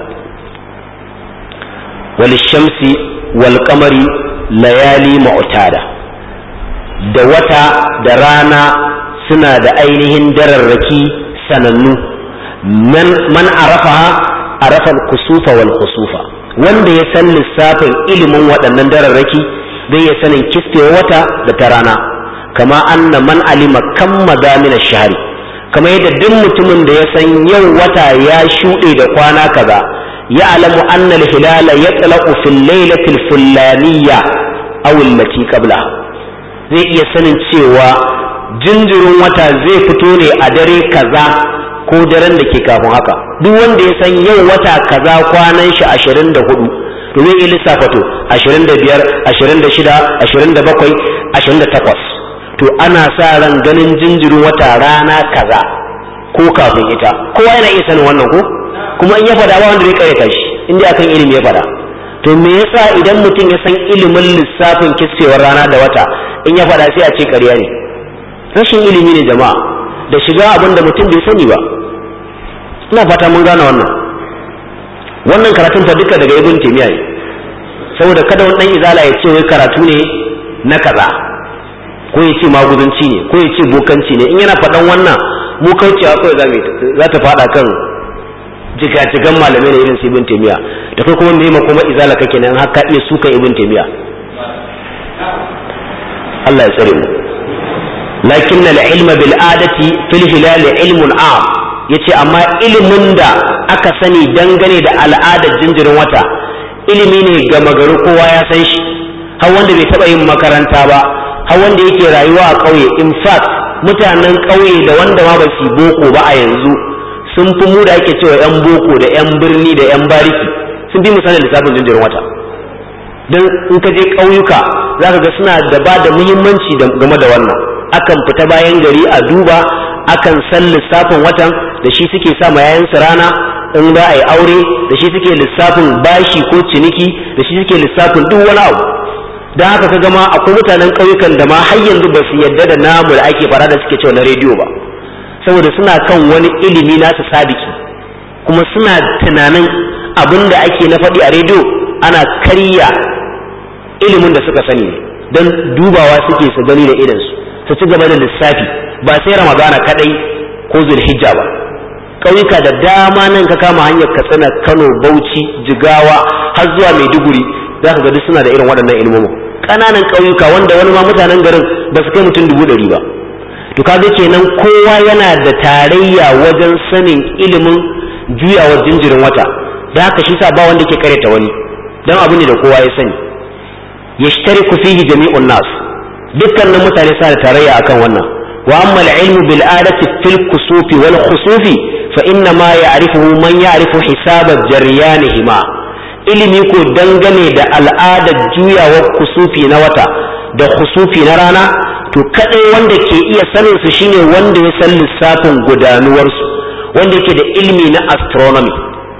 وللشمس والقمر ليالي معتادة da wata da rana suna da ainihin dararraki sanannu man arafaha arafa al-kusufa wal khusufa wanda ya san lissafin ilimin waɗannan dararraki zai ya sanin kisfewa wata da ta rana kama anna man alima kam madamin ash-shahri kama yadda duk mutumin da ya san yau wata ya shuɗe da kwana kaza يعلم أن الهلال يطلع في الليلة الفلانية أو التي قبلها zai iya sanin cewa jinjirin wata zai fito ne a dare kaza ko daren da ke kafin haka duk wanda ya san yau wata kaza kwanan shi 24 to zai iya lissafa to 25 26 27 28 to ana sa ran ganin jinjirin wata rana kaza ko kafin ita kowa yana iya sanin wannan ko kuma in ya fada ba wanda zai karyata shi inda akan ilimi ya fada to me yasa idan mutum ya san ilimin lissafin kisfewar rana da wata in ya fada sai a ce ƙarya ne rashin ilimi ne jama'a da shiga abin da mutum bai sani ba ina fata mun gane wannan karatun fa duka daga ibn taymiya ne saboda kada wani dan izala ya ce wai karatu ne na kaza ko ya ce maguzanci ne ko ya ce bokanci ne in yana faɗan wannan mu kaucewa kawai za ta faɗa kan jigajigan malamai na irin su ibn taymiya da kai kuma meye kuma izala kake nan har ka iya sukan ibn taymiya Allah ya tsare mu lakin al-ilma bil adati fil hilal ilmun am yace amma ilimin da aka sani dangane da al'adar jinjirin wata ilimi ne ga magaru kowa ya san shi har wanda bai taba yin makaranta ba har wanda yake rayuwa a ƙauye in fact mutanen ƙauye da wanda ma ba su boko ba a yanzu sun fi mu da ake cewa yan boko da yan birni da yan bariki sun fi misalin lissafin jinjirin wata don in ka je ƙauyuka za ka ga suna da ba da muhimmanci game da wannan akan fita bayan gari a duba akan san lissafin watan da shi suke sa ma yayansu rana in za a yi aure da shi suke lissafin bashi ko ciniki da shi suke lissafin duk wani abu don haka ka gama akwai mutanen ƙauyukan da ma har yanzu ba su yadda da namu da ake fara da suke cewa na rediyo ba saboda suna kan wani ilimi nasu sabiki kuma suna tunanin abin da ake na faɗi a rediyo ana karya ilimin da suka sani don dubawa suke su gani da idansu su ci gaba da lissafi ba sai ramadana kadai ko zulhijja ba ƙauyuka da dama nan ka kama hanyar katsina kano bauchi jigawa har zuwa maiduguri za ka ga duk suna da irin waɗannan ilimomin ƙananan ƙauyuka wanda wani ma mutanen garin ba su kai mutum 100 ba to kaga kenan kowa yana da tarayya wajen sanin ilimin juyawar jinjirin wata da haka shi sa ba wanda ke kareta wani dan abu ne da kowa ya sani yashtariku fihi jami'un nas dukkanin mutane sa da tarayya akan wannan wa amma al-ilmu bil adati fil kusufi wal khusufi fa inna ma ya'rifuhu man ya'rifu hisaba jaryanihima ilimi ko dangane da al'adar juyawar kusufi na wata da khusufi na rana to kadai wanda ke iya sanin su shine wanda ya san lissafin gudanuwar su wanda yake da ilimi na astronomy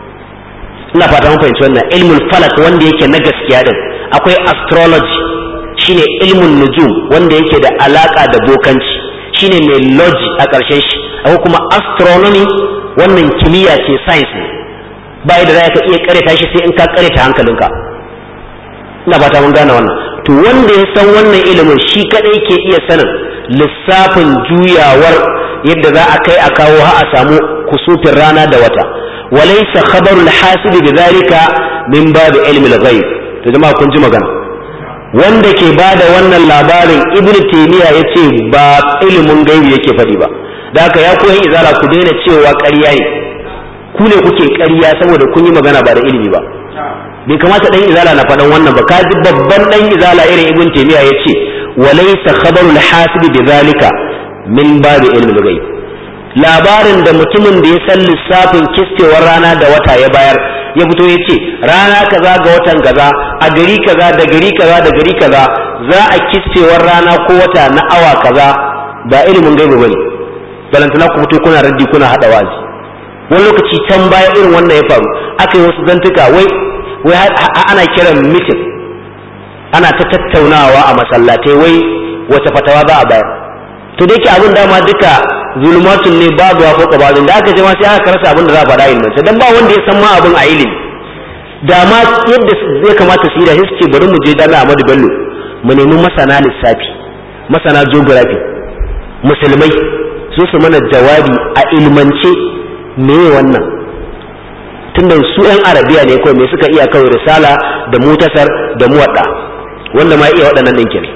ina fata mun fahimci wannan ilmul falak wanda yake na gaskiya din akwai astrology shine ilmun nujum wanda yake da alaka da bokanci shine mai logi a ƙarshen shi, akwai kuma astronomy, wannan kimiyya ce, science ne, bai da za ka iya karanta shi sai in ka karanta hankalinka. Ina ba ta mun gane wannan. To wanda ya san wannan ilimin shi kadai ke iya sanin lissafin juyawar yadda za a kai a kawo har a samu kusufin rana da wata. Walaysa khabarul hasib bidhalika min bab ilmi al-ghaib. To jama'a kun ji magana. Wanda ke bada wannan labarin Ibn Taymiyyah yace ba ilimin gaibi yake faɗi ba. Da haka ya koyi izara ku daina cewa ƙarya ne. Ku ne kuke ƙarya saboda kun yi magana ba da ilimi ba. Bai kamata dan izala na faɗan wannan ba. Kaji babban dan izala irin Ibn Taymiyyah yace walaysa khabarul hasib bidhalika min bab ilmi al-ghaib. Labarin da mutumin da ya san lissafin kistewar rana da wata ya bayar ya fito ya ce rana kaza ga watan kaza a gari kaza da gari kaza da gari kaza za a kistewar rana ko wata na awa kaza, ba ilimin gaibu bane. Balantana ku fito kuna raddi kuna hada wazi. Wani lokaci can baya irin wannan ya faru, aka yi wasu zantuka wai ana kiran mitin, ana ta tattaunawa a masallatai wai wata fatawa za a bayar. To da yake abin dama duka zulmatun ne babu wa fauka bazin, da aka je ma sai aka rasa abin da za a faɗa ilmance, dan ba wanda ya san ma abin a ilimi. Da ma yadda zai kamata su yi da su ce bari mu je Jami'a Ahmadu Bello mu nemi masana lissafi, masana geography, musulmai su su mana jawabi a ilmance me wannan. Tunda su 'yan Arabiya ne kawai me suka iya kawai risala da mutasar da muwadda, wanda ma iya waɗannan ɗin kenan,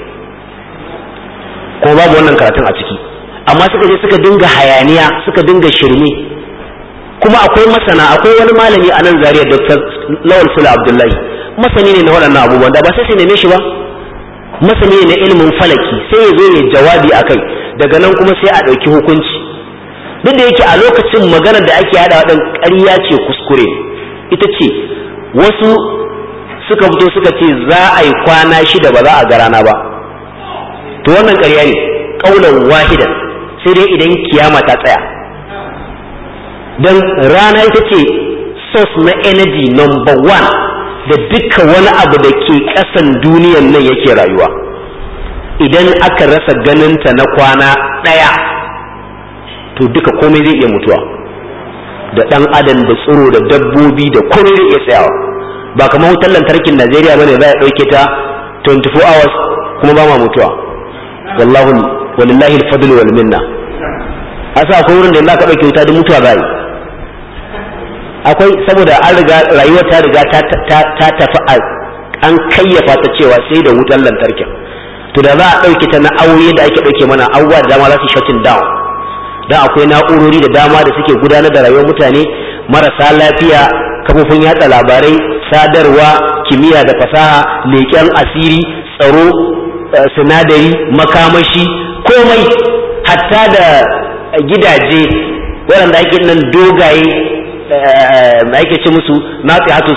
ko babu wannan karatun a ciki. Amma suka je suka dinga hayaniya, suka dinga shirme. Kuma akwai masana, akwai wani malami a nan Zaria, Dr. Lawal Sula Abdullahi, masani ne na waɗannan abubuwan da ba sai sai neme shi ba, masani ne na ilimin falaki, sai ya zo ya jawabi akai, daga nan kuma sai a ɗauki hukunci. Duk da yake a lokacin maganar da ake haɗa waɗan ƙarya ce, kuskure ita ce wasu suka fito suka ce za a yi kwana 6 ba za a ga rana ba. To wannan ƙarya ne ƙaunar wahidan, sai dai idan kiyama ta tsaya. Don rana ita ce source na energy number 1 da duka wani abu da ke ƙasan duniyan nan yake rayuwa. Idan aka rasa ganinta na kwana 1 to duka komai zai iya mutuwa, da ɗan adam da tsiro da dabbobi da komai zai iya tsayawa. Ba kamar wutar lantarkin Najeriya bane za a ɗauke ta 24 hours kuma ba ma mutuwa. Walillahi al-fadl wal minna. Asa akwai wurin da in ka ɗauke wuta da mutuwa za yi. Akwai, saboda an riga rayuwa ta riga ta tafi an kayyafa ta cewa sai da wutar lantarkin. To da za a ɗauke ta na aure da ake ɗauke mana abubuwa da dama za su shutting down. Dan akwai na'urori da dama da suke gudanar da rayuwar mutane, marasa lafiya, kafofin yatsa labarai, sadarwa, kimiyya da fasaha, leƙen asiri, tsaro, sinadari, makamashi, komai, hatta da gidaje waɗanda ake nan dogaye da ake ce musu nasihatu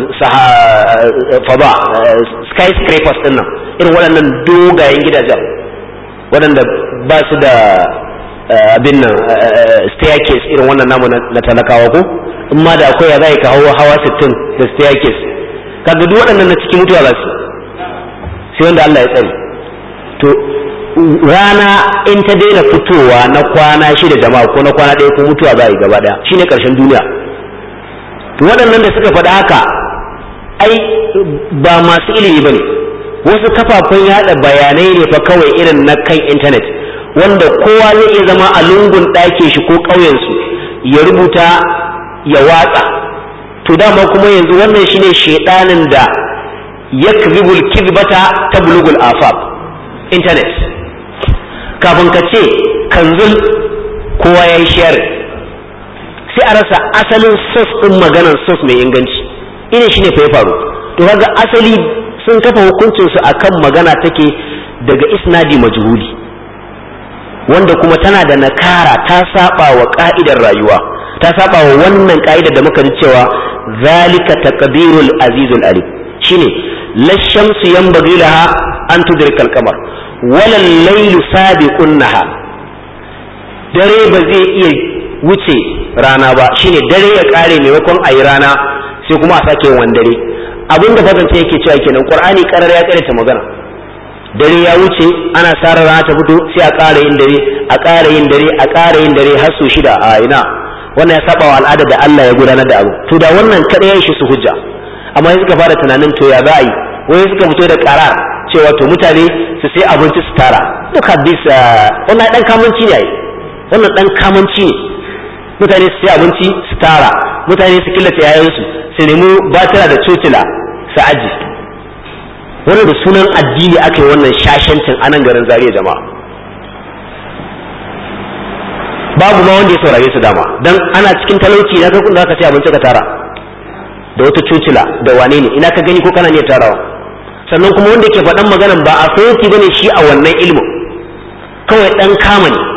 fada, skyscrapers ɗin nan, irin waɗannan dogayen gidajen waɗanda ba su da abin nan staircase irin wannan namu na talakawa ko in ma da akwai ya za ka hawa 60 da staircase, kaga duk waɗannan na cikin mutuwa za su, sai wanda Allah ya tsare. To rana in ta daina fitowa na kwana 6 jama'a ko na kwana 1 ko mutuwa za a yi gaba daya, shine karshen duniya. To waɗannan da suka faɗa haka ai ba masu ilimi bane, wasu kafafen yada bayanai ne fa kawai irin na kan internet, wanda kowa zai iya zama a lungun ɗakin shi ko ƙauyensu ya rubuta ya watsa. To dama kuma yanzu wannan shine shedanin da yakzibul kizbata tablugul afaq, internet. Kafin ka ce kanzul kowa ya yi share, sai a rasa asalin sos ɗin maganar sos mai inganci. Ina shine fa ya faru. To kaga asali sun kafa hukuncinsu akan magana take daga isnadi majhuli, wanda kuma tana da nakara, ta saba wa ka'idar rayuwa, ta saba wa wannan ka'idar da muka ji cewa zalika taqdirul azizul alim, shine la shamsu yanbaghi laha an tudrika al-qamar wala al-laylu sabiqun nahar. Dare ba zai iya wuce rana ba, shine dare ya kare maimakon ayi rana sai kuma a sake yin dare. Abinda fazance yake cewa kenan Qur'ani karar ya kare ta magana. dare ya wuce ana tsara rana ta fito sai a ƙara yin dare a ƙara yin dare a ƙara yin dare har su shida a ina wannan ya saba wa al'ada da Allah ya gudanar da abu to da wannan kada ya shi su hujja amma sai suka fara tunanin to ya za a yi wai suka fito da ƙarar cewa to mutane su sai abinci su tara look at this wannan dan kamanci ne wannan dan kamanci ne mutane su sai abinci su tara mutane su killace yayansu su nemi batira da cocila su aji wannan da sunan addini aka yi wannan shashancin anan garin Zariya jama'a babu ma wanda ya saurare su dama dan ana cikin talauci na kun da aka sai abinci ka tara da wata cocila da wane ne ina ka gani ko kana ne tarawa sannan kuma wanda ke faɗan maganan ba a fahimci bane shi a wannan ilimin kawai dan kama ne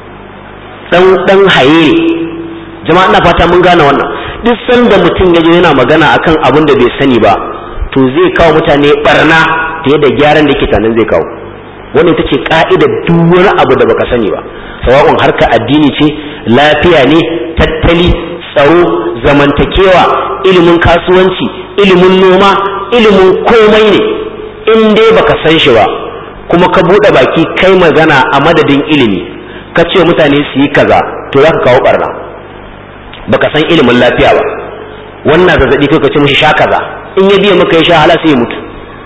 dan haye ne jama'a ina fata mun gane wannan duk sanda mutum ya je yana magana akan abin da bai sani ba to zai kawo mutane barna fiye da gyaran da yake tanan zai kawo wannan ita ce ka'ida duk wani abu da baka sani ba sawa'un harka addini ce lafiya ne tattali tsaro zamantakewa ilimin kasuwanci ilimin noma ilimin komai ne in dai baka san shi ba kuma ka buɗe baki kai magana a madadin ilimi ka ce mutane su yi kaza to za ka kawo barna baka san ilimin lafiya ba wannan zazzabi kai ka ce mishi sha kaza in ya biya maka ya sha hala sai ya mutu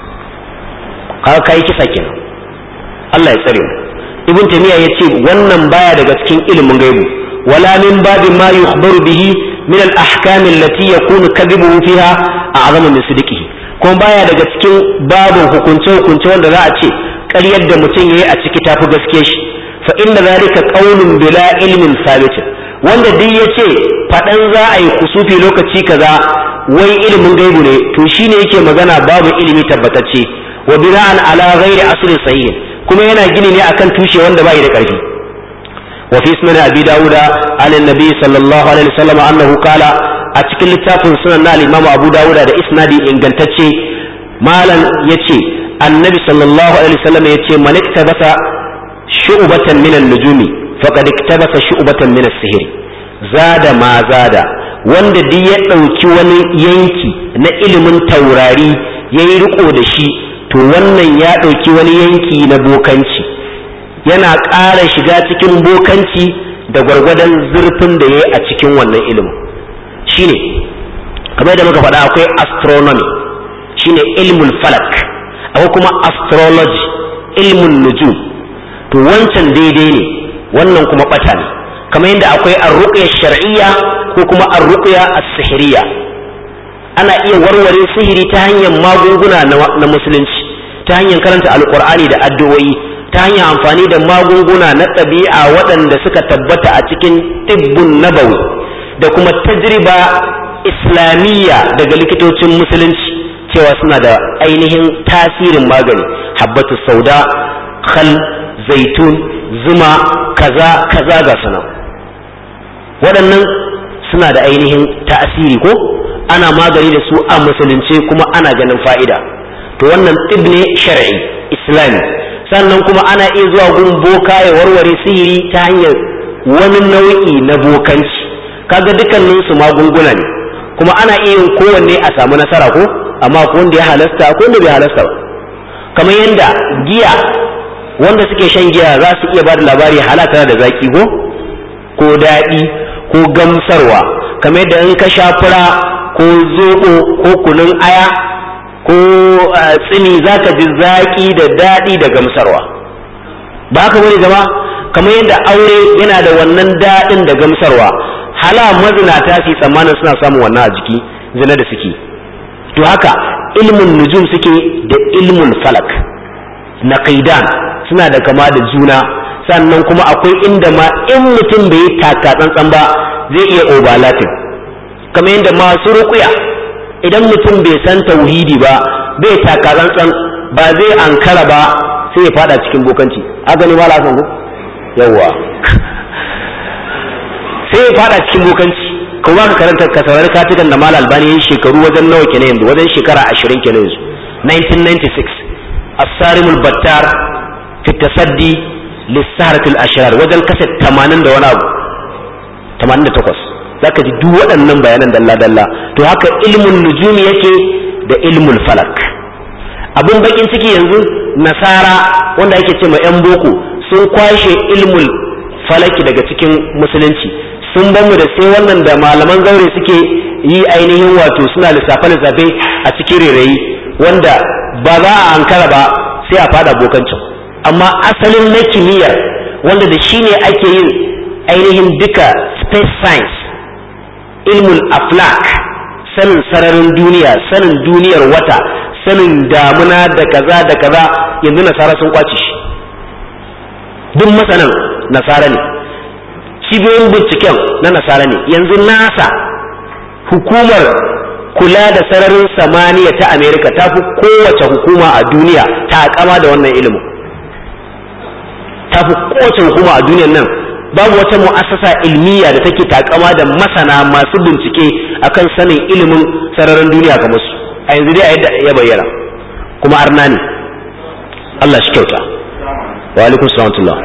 kaga kai kisa kenan Allah ya tsare mu ibn tamiya yace wannan baya daga cikin ilimin gaibu wala min babin ma yukhbaru bihi min al-ahkam allati yakunu kadhibuhu fiha a'zamu min sidqihi kuma baya daga cikin babin hukunce wanda za a ce ƙaryar da mutum yayi a ciki tafi gaskiya shi fa inna zalika qawlun bila ilmin sabit wanda duk yace fadan za a yi kusufi lokaci kaza wai ilimin gaibu ne to shine yake magana babu ilimi tabbatacce wa bina'an ala ghairi asli sahih kuma yana gini ne akan tushe wanda bai da ƙarfi wa fi sunan abi dauda an-nabi sallallahu alaihi wasallam annahu qala a cikin littafin sunan na al-imam abu dauda da isnadi ingantacce malam yace annabi sallallahu alaihi wasallam yace man iktabasa shu'batan min an-nujumi faqad iktabasa shu'batan min as-sihr zada ma zada wanda duk ya dauki wani yanki na ilimin taurari yayi riko da shi to wannan ya dauki wani yanki na bokanci yana ƙara shiga cikin bokanci da gwargwadon zurfin da yayi a cikin wannan ilimin shine kamar da muka faɗa akwai astronomy shine ilmul falak akwai kuma astrology ilmun nujum to wancan daidai ne wannan kuma bata ne kamar yadda akwai ar-ruqya shar'iyya ko kuma ar-ruqya as-sihriyya ana iya warware sihiri ta hanyar magunguna na musulunci ta hanyar karanta alqur'ani da addu'o'i ta hanyar amfani da magunguna na ɗabi'a waɗanda suka tabbata a cikin tibbun nabawi da kuma tajriba islamiyya daga likitocin musulunci cewa suna da ainihin tasirin magani habbatu sauda khal zaitun zuma kaza kaza ga sunan waɗannan suna da ainihin tasiri ko ana magani da su a musulunce kuma ana ganin fa'ida to wannan tib ne shar'i islami sannan kuma ana iya zuwa gun boka ya warware sihiri ta hanyar wani nau'i na bokanci kaga dukkanin su magunguna ne kuma ana iya yin kowanne a samu nasara ko amma ko wanda ya halasta ko wanda bai halasta ba kamar yanda giya wanda suke shan giya za su iya bada labari halata da zaki ko daɗi ko gamsarwa kamar yadda in ka sha fura ko zoɓo ko kunun aya ko tsini zaka ji zaki da daɗi da gamsarwa ba haka bane jama'a kamar yadda aure yana da wannan daɗin da gamsarwa hala mazinata su tsammanin suna samun wannan a jiki zina da suke to haka ilmin nujum suke da ilmin falak naqidan suna da kama da juna sannan kuma akwai inda ma in mutum bai yi taka tsantsan ba zai iya obalatin kamar yadda masu ruqya idan mutum bai san tauhidi ba bai taka tsantsan ba zai ankara ba sai ya fada cikin bokanci haka ne ba la san ko yawa sai ya fada cikin bokanci kuma ka karanta ka saurari katikan da Malam Albani yayin shekaru wajen nawa kenan yanzu wajen shekara 20 kenan yanzu 1996 as-sarimul battar fi tasaddi lis-saharatil ashrar wajen kaset 80 da wani abu 88 zaka ji duk waɗannan bayanan dalla dalla to haka ilmun nujumi yake da ilmul falak abin bakin ciki yanzu nasara wanda ake ce ma yan boko sun kwashe ilmul falaki daga cikin musulunci, sun bamu da sai wannan da malaman zaure suke yi ainihin wato suna lissafe a cikin rairayi wanda ba za a ankara ba sai a fada bokancin. Amma asalin na kimiyyar wanda da shi ne ake yin ainihin duka space science, ilmul aflak, sanin sararin duniya, sanin duniyar wata, sanin damuna da kaza yanzu nasara sun kwace shi. Duk masanan nasara ne, cibiyoyin binciken na nasara ne. Yanzu NASA, hukumar kula da sararin samaniya ta Amerika, ta fi kowace hukuma a duniya ta kama da wannan ilimin. Ta fi kowace hukuma a duniyan nan, babu wata mu'assasa ilmiya da take takama da masana masu bincike akan sanin ilimin sararin duniya kamar su. A yanzu dai a yadda ya bayyana, kuma arna ne. Allah shi kyauta. Wa alaikum salam.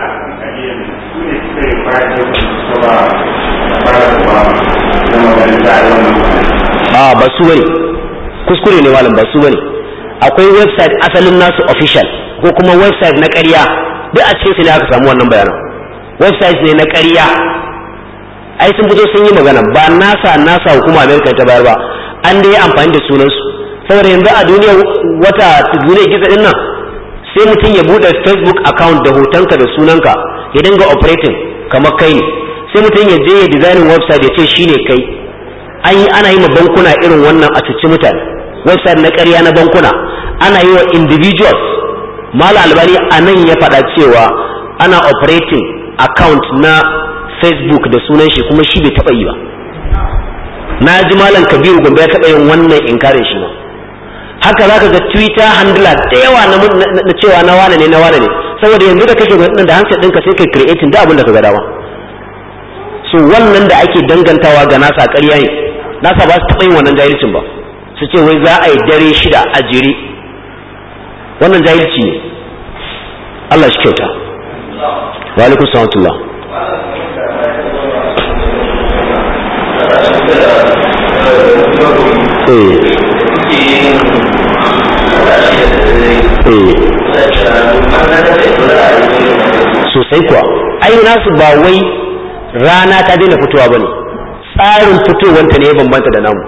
Ba su bane, kuskure ne malam, ba su bane. Akwai website asalin nasu official ko kuma website na ƙarya, duk a cikin su ne aka samu wannan bayanan. Website ne na ƙarya, ai sun fito sun yi magana, ba NASA hukuma America ta bayar ba, an dai amfani da sunansu. Saboda yanzu a duniya wata duniya gizo din nan, sai mutum ya buɗe Facebook account da hotonka da sunanka ya dinga operating kamar kai ne. Sai mutum ya je ya designing website ya ce shine kai. Ana yi ma bankuna irin wannan a cuci mutane, website na ƙarya na bankuna, ana yi wa individuals. Malam Albani a nan ya faɗa cewa ana operating account na Facebook da sunan shi, kuma shi bai taɓa yi ba. Na ji Malam Kabiru Gombe ya taɓa yin wannan inkarin shi ba. Haka za ka ga Twitter handler da yawa na cewa na wane ne, saboda yanzu da kake wannan da handset ɗinka sai kai creating da abin da ka ga dama. So wannan da ake dangantawa ga NASA ƙarya ne. NASA ba su taɓa yin wannan jahilcin ba, su ce wai za a yi dare 6 a jere. Wannan jahilci ne. Allah shi kyauta. Wa alaikum salam. Sosai kuwa, ai nasu ba wai rana ta daina fitowa bane, tsarin fitowanta ne ya bambanta da namu.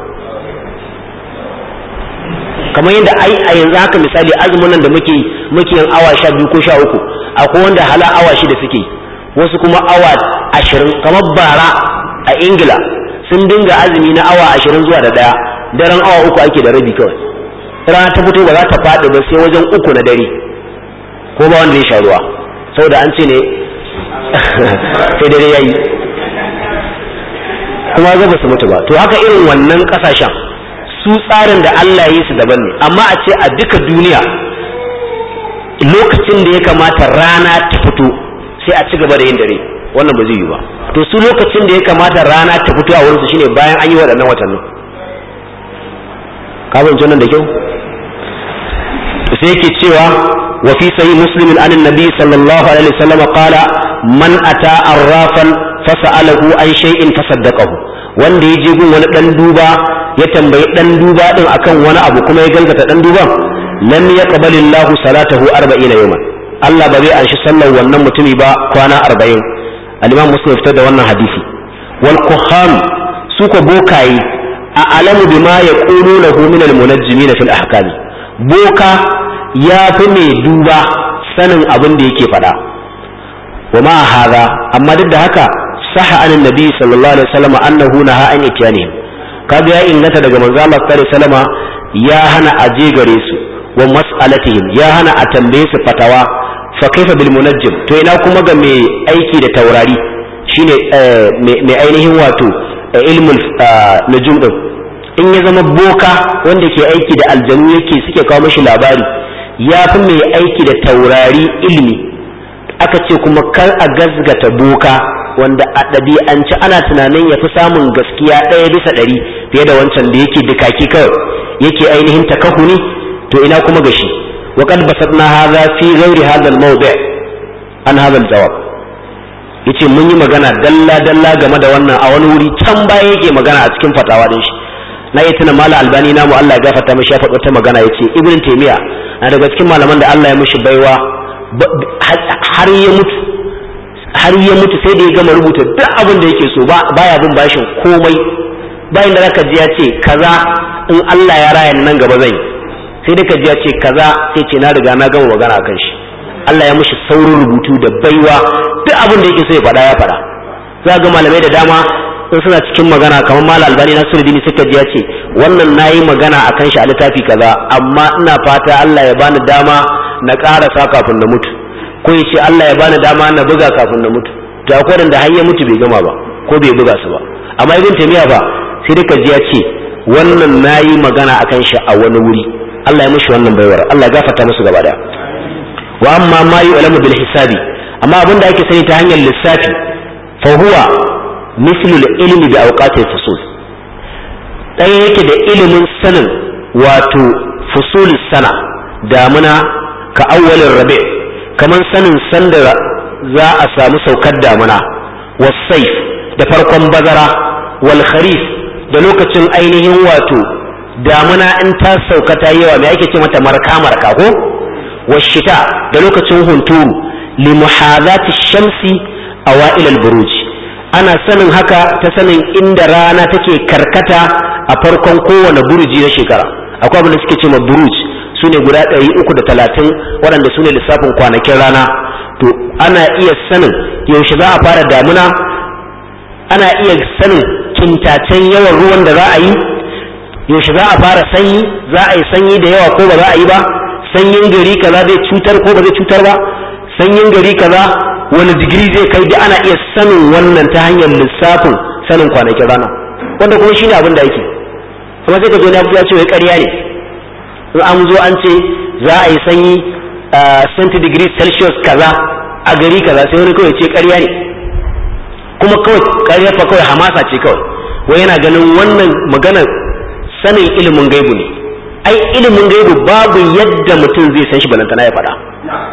Kamar yadda ai a yanzu haka misali azumin nan da muke yin awa 12 ko 13, akwai wanda hala awa 6 suke, wasu kuma awa 20. Kamar bara a Ingila sun dinga azumi na awa 20 zuwa da 1, daren awa 3 ake da rabi kawai. Rana ta fito ba za ta faɗi ba sai wajen 3 na dare, ko ba wanda ya sha ruwa, saboda an ce ne sai dare yayi, kuma zai ba su mutu ba. To haka irin wannan kasashen su tsarin da Allah ya yi su daban ne. Amma a ce a duka duniya lokacin da ya kamata rana ta fito sai a ci gaba da yin dare, wannan ba zai yi ba. To su lokacin da ya kamata rana ta fito a wurin su shine bayan an yi waɗannan watannin. Ka fahimci nan da kyau? Sai yake cewa wa fi sahih muslimin an annabi sallallahu alaihi wasallam qala man ata arrafan fasa'alahu an shay'in fasaddaqahu, wanda ya je gun wani dan duba ya tambayi dan duba din akan wani abu kuma ya galgata dan duban, lam yaqbal Allah salatahu 40 yawman, Allah ba zai anshi sallar wannan mutumi ba kwana 40. Al-Imam Muslim fitar da wannan hadisi. Wal kuhan su ko bokaye a alamu bima yaqulunahu min al-munajjimin fil ahkam, boka ya fi mai duba sanin abin da yake faɗa. Wa ma hada, amma duk da haka saha anin nabi sallallahu alaihi wasallam annahu naha an ityanihim, kaga ya inganta daga manzo Allah sallallahu alaihi wasallam ya hana aje gare su, wa mas'alatihim ya hana a tambaye su fatawa. Fa kaifa bil munajjim, to ina kuma ga mai aiki da taurari, shine mai ainihin wato ilmul nujum din. In ya zama boka wanda ke aiki da aljanu yake suke kawo mashi labari, ya fi mai aiki da taurari ilmi. Aka ce kuma kar a gazgata boka wanda a ɗabi'ance ana tunanin ya fi samun gaskiya 1/100 fiye da wancan da yake dukaki kawai yake ainihin takahuni. To ina kuma gashi, wa qad basatna hadha fi ghairi hadha al-mawdi' an hadha al-jawab. Yace mun yi magana dalla dalla game da wannan a wani wuri can baya yake magana a cikin fatawa din shi. na yi tuna mala albani namu Allah ya gafarta mishi ya faɗo ta magana yace ibn taymiya na daga cikin malaman da Allah ya mishi baiwa har ya mutu sai da ya gama rubuta duk abin da yake so baya bin bashin komai bayan da zaka ji ya ce kaza in Allah ya raya nan gaba zai sai da ka ji ya ce kaza sai ce na riga na gama magana akan shi Allah ya mishi saurin rubutu da baiwa duk abin da yake so ya faɗa ya faɗa za ga malamai da dama in suna cikin magana kamar Malam Albani Nasiruddin suka ji ya ce wannan nayi magana akan shi a littafi kaza amma ina fata Allah ya bani dama na ƙarasa kafin na mutu ko ya ce Allah ya bani dama na buga kafin na mutu to akwai da har ya mutu bai gama ba ko bai buga su ba amma Ibn Taymiyyah ba sai da ka ji ya ce wannan nayi magana akan shi a wani wuri Allah ya mishi wannan baiwar Allah ya gafarta musu gaba daya wa amma ma yu'lamu bil hisabi amma abinda ake sani ta hanyar lissafi fa huwa mislu al-ilmi bi awqati al-fusul ɗaya yake da ilimin sanin wato fusulis sana damuna ka awwalin rabi kaman sanin sanda za a samu saukar damuna was-sayf da farkon bazara wal kharif da lokacin ainihin wato damuna in ta sauka ta yawa me ake ce mata marka ko washita da lokacin hunturu li muhadati shamsi awail al-buruj ana sanin haka ta sanin inda rana take karkata a farkon kowane burji na shekara akwai abin da suke cewa buruj sune guda 330 waɗanda sune lissafin kwanakin rana to ana iya sanin yaushe za a fara damuna ana iya sanin kintacen yawan ruwan da za a yi yaushe za a fara sanyi za a yi sanyi da yawa ko ba za a yi ba sanyin gari kaza zai cutar ko ba zai cutar ba sanyin gari kaza wani digiri zai kai da ana iya sanin wannan ta hanyar lissafin sanin kwanakin rana wanda kuma shine abin da yake kuma sai ka zo ya ce wai ƙarya ne in an zo an ce za a yi sanyi centigrade celsius kaza a gari kaza sai wani kawai ce ƙarya ne kuma kawai ƙarya fa kawai hamasa ce kawai wai yana ganin wannan maganar sanin ilimin gaibu ne ai ilimin gaibu babu yadda mutum zai san shi balantana ya faɗa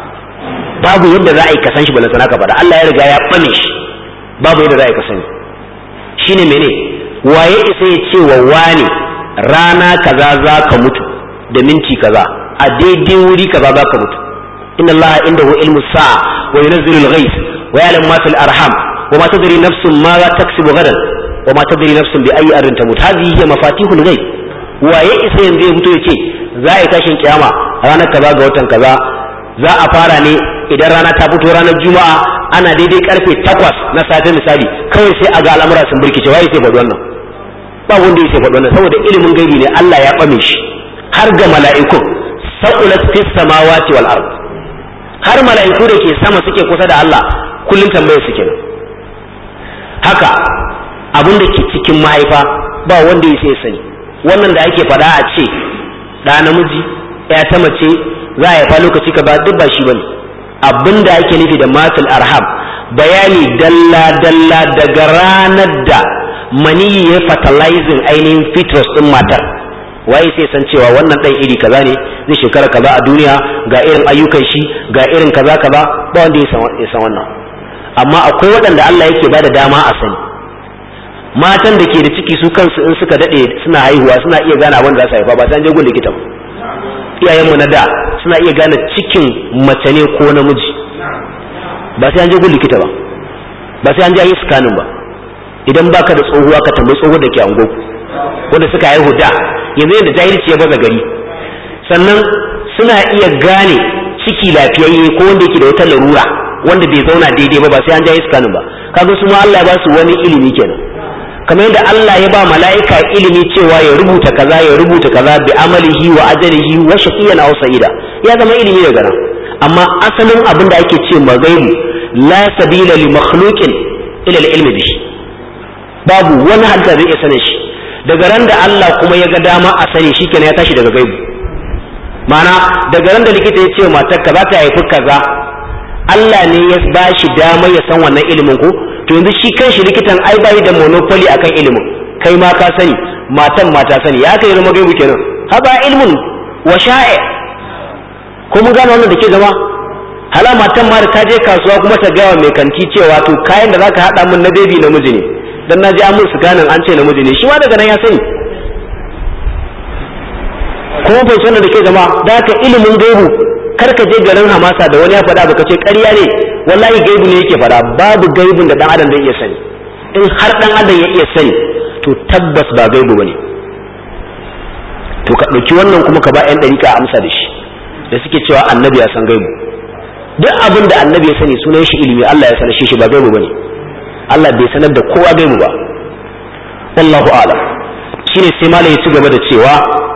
babu yadda za a yi ka san shi balantana ka faɗa Allah ya riga ya ɓame shi babu yadda za a yi ka sani shine mene waye isa ya ce wa wane rana kaza za ka mutu da minti kaza a daidai wuri kaza za ka mutu inna Allah indahu ilmu sa'a wa yunzilu al-ghayth wa ya'lamu ma fil arham wa ma tadri nafsun ma za taksibu gadan wa ma tadri nafsun bi ayyi ardin tamut hadhihi hiya mafatihul ghaib waye isa yanzu ya fito ya ce za a yi tashin kiyama ranar kaza ga watan kaza za a fara ne idan rana ta fito ranar juma'a ana daidai karfe 8 na safe misali kawai sai a ga al'amura sun burkice waye sai faɗi wannan ba wanda yake faɗi wannan saboda ilimin gaibi ne Allah ya ɓame shi har ga mala'iku saqulat fis samawati wal ard har mala'iku da ke sama suke kusa da Allah kullun tambayar su kenan haka abin da ke cikin mahaifa ba wanda yake sani wannan da ake faɗa a ce ɗa namiji ya ta mace za a haifa lokaci ka ba duk ba shi bane abin da ake nufi da matul arham bayani dalla dalla daga ranar da maniyi ya fertilizing ainihin fetus din matar waye sai san cewa wannan dan iri kaza ne zai shekara kaza a duniya ga irin ayyukan shi ga irin kaza kaza ba wanda ya san wannan amma akwai waɗanda Allah yake bada dama a sani matan da ke da ciki su kansu in suka dade suna haihuwa suna iya gane abin da za su haifa ba sai an je gun likita ba iyayenmu na da suna iya gane cikin mace ne ko namiji ba sai an je gun likita ba ba sai an je yi scanning ba idan baka da tsohuwa ka tambayi tsohuwar da ke ango wanda suka haihu da yanzu yadda jahilci ya baza gari sannan suna iya gane ciki lafiyayye ko wanda yake da wata larura wanda bai zauna daidai ba sai an je yi scanning ba kaga su ma Allah ya ba su wani ilimi kenan kamar yadda Allah ya ba mala'ika ilimi cewa ya rubuta kaza bi amalihi wa ajalihi wa shaqiyan aw sa'ida ya zama ilimi daga nan amma asalin abin da ake ce magaibu la sabila li makhluqin ila al-ilmi bihi babu wani halitta zai iya sanin shi daga ran da Allah kuma ya ga dama a sani shikenan ya tashi daga gaibu ma'ana daga ran da likita ya ce matar ka za ta haifi kaza Allah ne ya ba shi dama ya san wannan ilimin ko to yanzu shi kanshi likitan ai bai da monopoly akan ilimin kai ma ka sani matan ma ta sani ya kai zama gaibu kenan haba ilmun wa sha'i ko mun gane wannan da ke zama hala matan ma da ta je kasuwa kuma ta ga mai kanti cewa to kayan da zaka hada min na baby namiji ne dan naji an mun sikanin an ce namiji ne shi ma daga nan ya sani kuma bai sanar da ke jama'a da haka ilimin gaibu kar ka je garin hamasa da wani ya faɗa baka ce ƙarya ne wallahi gaibu ne yake faɗa babu gaibun da dan adam zai iya sani in har dan adam ya iya sani to tabbas ba gaibu bane to ka ɗauki wannan kuma ka ba 'yan ɗarika amsa da shi da suke cewa annabi ya san gaibu duk abin da annabi ya sani sunan shi ilimi Allah ya sanar shi ba gaibu bane Allah bai sanar da kowa gaibu ba wallahu a'lam shine sai malai ya ci gaba da cewa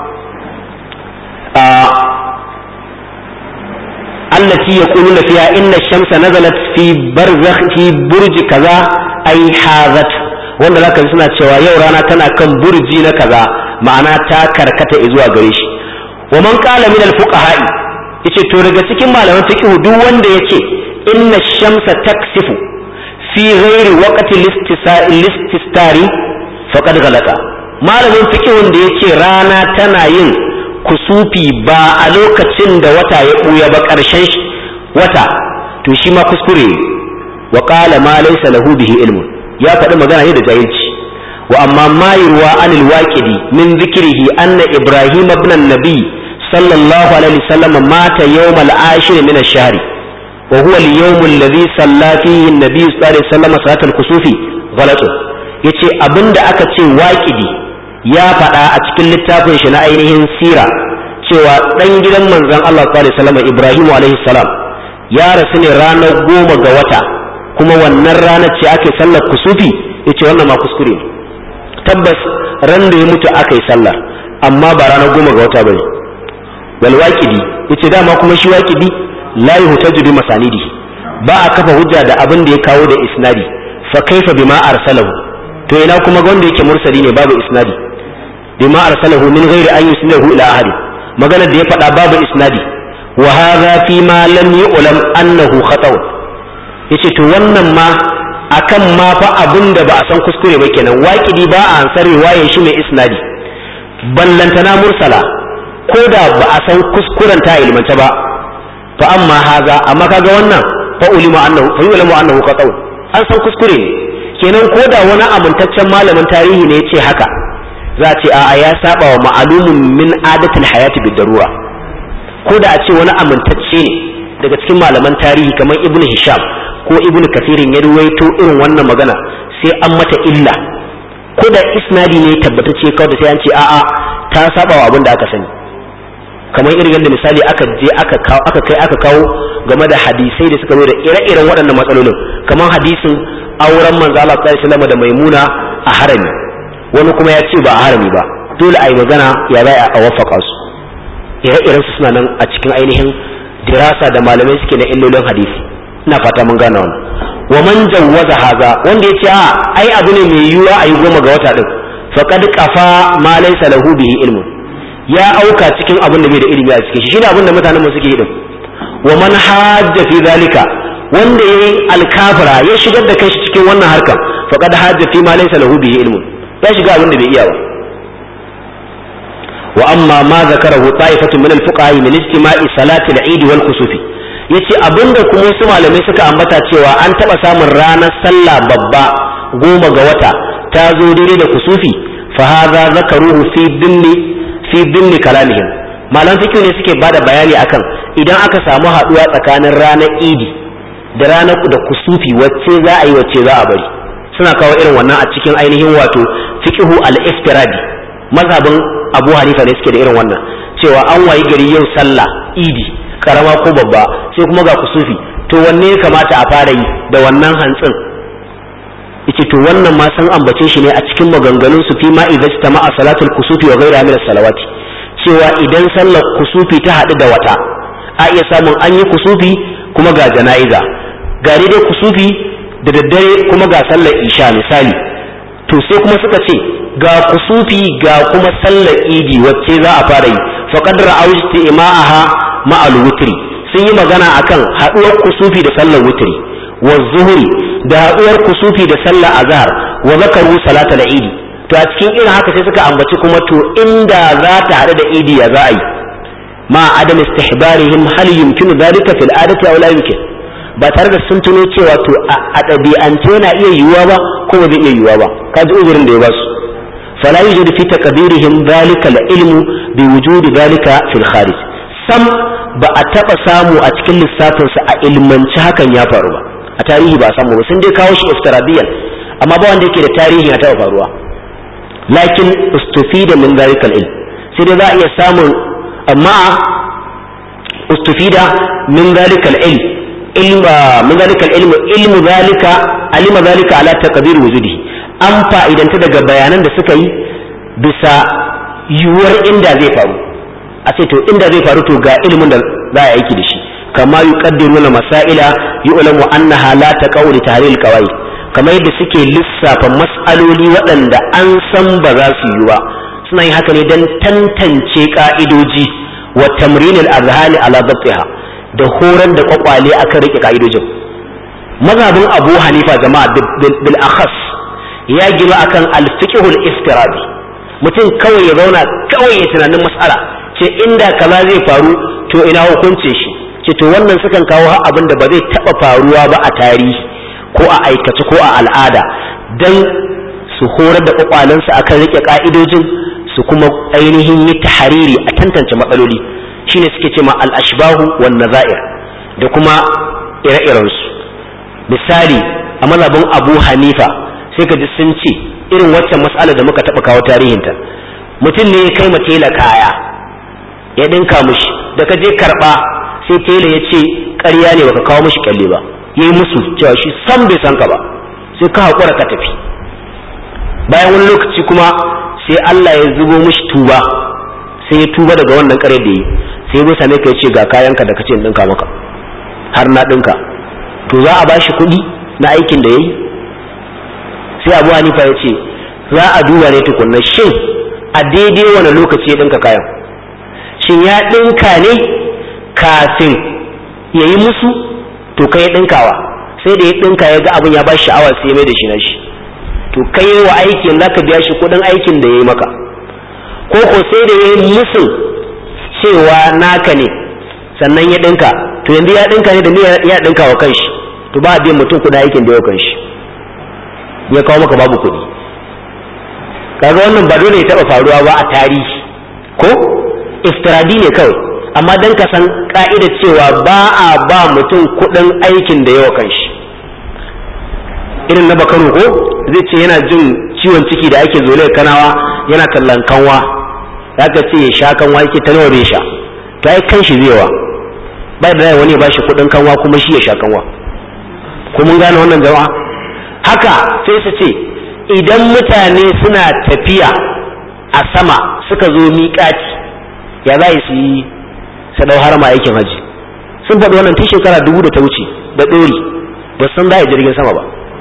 allati yaquluna fiha inna ash-shamsa nazalat fi barzakh fi burj kaza ay hazat wanda zaka ji suna cewa yau rana tana kan burji na kaza ma'ana ta karkata zuwa gare shi wa man qala min al-fuqaha yace to daga cikin malaman fiqh duk wanda yace inna ash-shamsa taksifu fi ghairi waqti al-ististari faqad ghalata malamin fiqh wanda yace rana tana yin kusufi ba a lokacin da wata ya buya ba karshen wata to shi ma kuskure wa qala ma laysa lahu bihi ilmun ya faɗi magana ne da jahilci wa amma ma yurwa anil waqidi min dhikrihi anna ibrahim ibn an-nabi sallallahu alaihi wasallam mata yawm al-ashir min ash-shahr wa huwa al-yawm alladhi salla fihi an-nabi sallallahu alaihi wasallam salatul kusufi ghalatu yace abinda aka ce waqidi ya faɗa a cikin littafin shi na ainihin sira cewa ɗan gidan manzon Allah sallallahu alaihi wasallam Ibrahim alaihi salam ya rasu ne ranar 10 ga wata kuma wannan ranar ce ake sallar kusufi yace wannan ma kuskure ne tabbas ran da ya mutu aka yi sallar amma ba ranar 10 ga wata bane wal waqidi yace dama kuma shi waqidi la yuhtaju bi masanidi ba a kafa hujja da abin da ya kawo da isnadi fa kaifa bima arsalahu to ina kuma wanda yake mursali ne babu isnadi bima arsalahu min ghairi an yusnahu ila ahadi magana da ya faɗa babu isnadi wa hadha fi ma lam yu'lam annahu khata' yace to wannan ma akan ma fa abinda ba a san kuskure ba kenan waqidi ba a ansar riwayar shi mai isnadi ballantana mursala ko da ba a san kuskuren ta ilmanta ba fa amma haza amma kaga wannan fa ulima annahu khata' an san kuskure ne kenan ko da wani amintaccen malamin tarihi ne yace haka za a ce a'a ya saba wa ma'alumin min adatul hayati bid darura ko da a ce wani amintacce ne daga cikin malaman tarihi kamar ibnu hisham ko ibnu kathirin ya ruwaito irin wannan magana sai an mata illa ko da isnadi ne tabbatacce kawai da sai an ce a'a ta saba wa abin da aka sani kamar irin yadda misali aka je aka kawo game da hadisai da suka zo da ire-iren waɗannan matsalolin kamar hadisin auren manzo Allah sallallahu alaihi wasallam da Maimuna a harami wani kuma ya ce ba a harami ba dole a yi magana ya za a wafaka su ire-iren su suna nan a cikin ainihin dirasa da malamai suke na illolin hadisi ina fata mun gane wannan wa man jawwaza haza wanda yace a ai abu ne mai yiwuwa a yi 10 ga wata din faqad qafa ma laysa lahu bihi ilmun ya auka cikin abin da bai da ilimi a cikin shi shine abin da mutanen mu suke yi din wa man hajja fi zalika wanda yayi alkafira ya shigar da kanshi cikin wannan harkan faqad hajja fi ma laysa lahu bihi ilmun ya shiga abin da bai iya ba wa amma ma zakarahu ta'ifatu min al-fuqaha min ijtima'i salati al-eid wal kusufi yace abinda kuma wasu malamai suka ambata cewa an taba samun ranar sallah babba 10 ga wata ta zo daidai da kusufi fa hadha zakaruhu fi dimni kalamihim malan fiqh ne suke bada bayani akan idan aka samu haduwa tsakanin ranar idi da ranar da kusufi wacce za a yi wacce za a bari suna kawo irin wannan a cikin ainihin wato fiqhu al-iftiradi mazhabin Abu Hanifa ne suke da irin wannan cewa an wayi gari yau sallah idi karama ko babba sai kuma ga kusufi to wanne ya kamata a fara yi da wannan hantsin yace to wannan ma san ambace shi ne a cikin maganganun su fi ma idza istama'a salatul kusufi wa ghayra min as-salawati cewa idan sallar kusufi ta hadu da wata a iya samun an yi kusufi kuma ga jana'iza ga dai kusufi da daddare kuma ga sallar isha misali to sai kuma suka ce ga kusufi ga kuma sallar idi wacce za a fara yi faqad ra'aw istima'aha ma'al witri sun yi magana akan haduwar kusufi da sallar witri wa zuhri da haduwar kusufi da sallar azhar wa zakaru salatal idi to a cikin irin haka sai suka ambaci kuma to inda za ta hadu da idi ya za a yi ma adam istihbarihim hal yumkinu dhalika fil adati aw la yumkin ba tare da sun tuno cewa to a ɗabi'ance yana iya yiwuwa ba ko ba zai iya yiwuwa ba ka ji uzurin da ya ba su fala yujadu fi taqdirihim dhalika al-ilmu bi wujudi dhalika fil kharij sam ba a taba samu a cikin lissafin sa a ilmanci hakan ya faru ba a tarihi ba samu ba sun dai kawo shi iftiradiyan amma ba wanda yake da tarihi ya taba faruwa lakin ustufida min dhalika al-ilm sai dai za a iya samun amma ustufida min dhalika al-ilm min dhalika al-ilm ilmu dhalika alima dhalika ala taqdir wujudihi an fa'idanta daga bayanan da suka yi bisa yiwuwar inda zai faru a ce to inda zai faru to ga ilimin da za a aiki da shi kama yuqaddiruna masaila yu'lamu annaha la taqaw li tahlil qawaid kamar yadda suke lissafa mas'aloli waɗanda an san ba za su yi ba suna yin haka ne don tantance ka'idoji wa tamrin al-azhani ala dhabtiha da horar da kwakwale akan rike ka'idojin mazhabin Abu Hanifa jama'a bil akhas ya gina akan al-fiqh al-iftiradi mutum kawai ya zauna kawai ya tunanin mas'ala ce inda kaza zai faru to ina hukunce shi ce to wannan sukan kawo har abin da ba zai taba faruwa ba a tarihi ko a aikace ko a al'ada dan su horar da kwakwalansu akan rike ka'idojin su kuma ainihin yi tahariri a tantance matsaloli shine suke cewa al-ashbahu wan nazair da kuma ire-irensu misali a mazhabin Abu Hanifa sai ka ji sun ce irin waccan mas'ala da muka taɓa kawo tarihinta mutum ne ya kai ma tela kaya ya ɗinka mushi da ka je karɓa sai tela ya ce ƙarya ne baka kawo mushi kyalle ba yayi musu cewa shi sam bai san ka ba sai ka haƙura ka tafi bayan wani lokaci kuma sai Allah ya zubo mushi tuba sai ya tuba daga wannan ƙarya da yi sai ya same ka ya ce ga kayanka da kace in ɗinka maka har na ɗinka to za a bashi kuɗi na aikin da yayi sai Abu Hanifa ya ce za a duba ne tukunna shin a daidai wani lokaci ya ɗinka kayan shin ya ɗinka ne kafin ya yi musu to kai ɗinkawa sai da ya ɗinka ya ga abin ya ba shi sha'awa sai ya mai da shi na shi to kai wa aikin za ka biya shi kuɗin aikin da ya yi maka ko sai da ya yi musu cewa naka ne sannan ya ɗinka to yanzu ya ɗinka ne da ya ɗinka wa kanshi to ba a biyan mutum kuɗin aikin da ya wa kanshi ya kawo maka babu kuɗi kaga wannan ba dole ya taɓa faruwa ba a tarihi ko iftiradi ne kawai amma dan ka san ka'idar cewa ba a ba mutum kuɗin aikin da yawa kanshi irin na Bakaro ko zai ce yana jin ciwon ciki da ake zolai kanawa yana tallan kanwa ya ka ce ya sha kanwa yake ta nawa bai sha to ai kanshi zai wa ba da wani ya bashi kuɗin kanwa kuma shi ya sha kanwa ko mun gane wannan jama'a haka sai su ce idan mutane suna tafiya a sama suka zo miƙati ya za su yi sadau harama aikin haji sun faɗi wannan tun shekara 2000 da ta wuce da ɗori ba san za a jirgin sama ba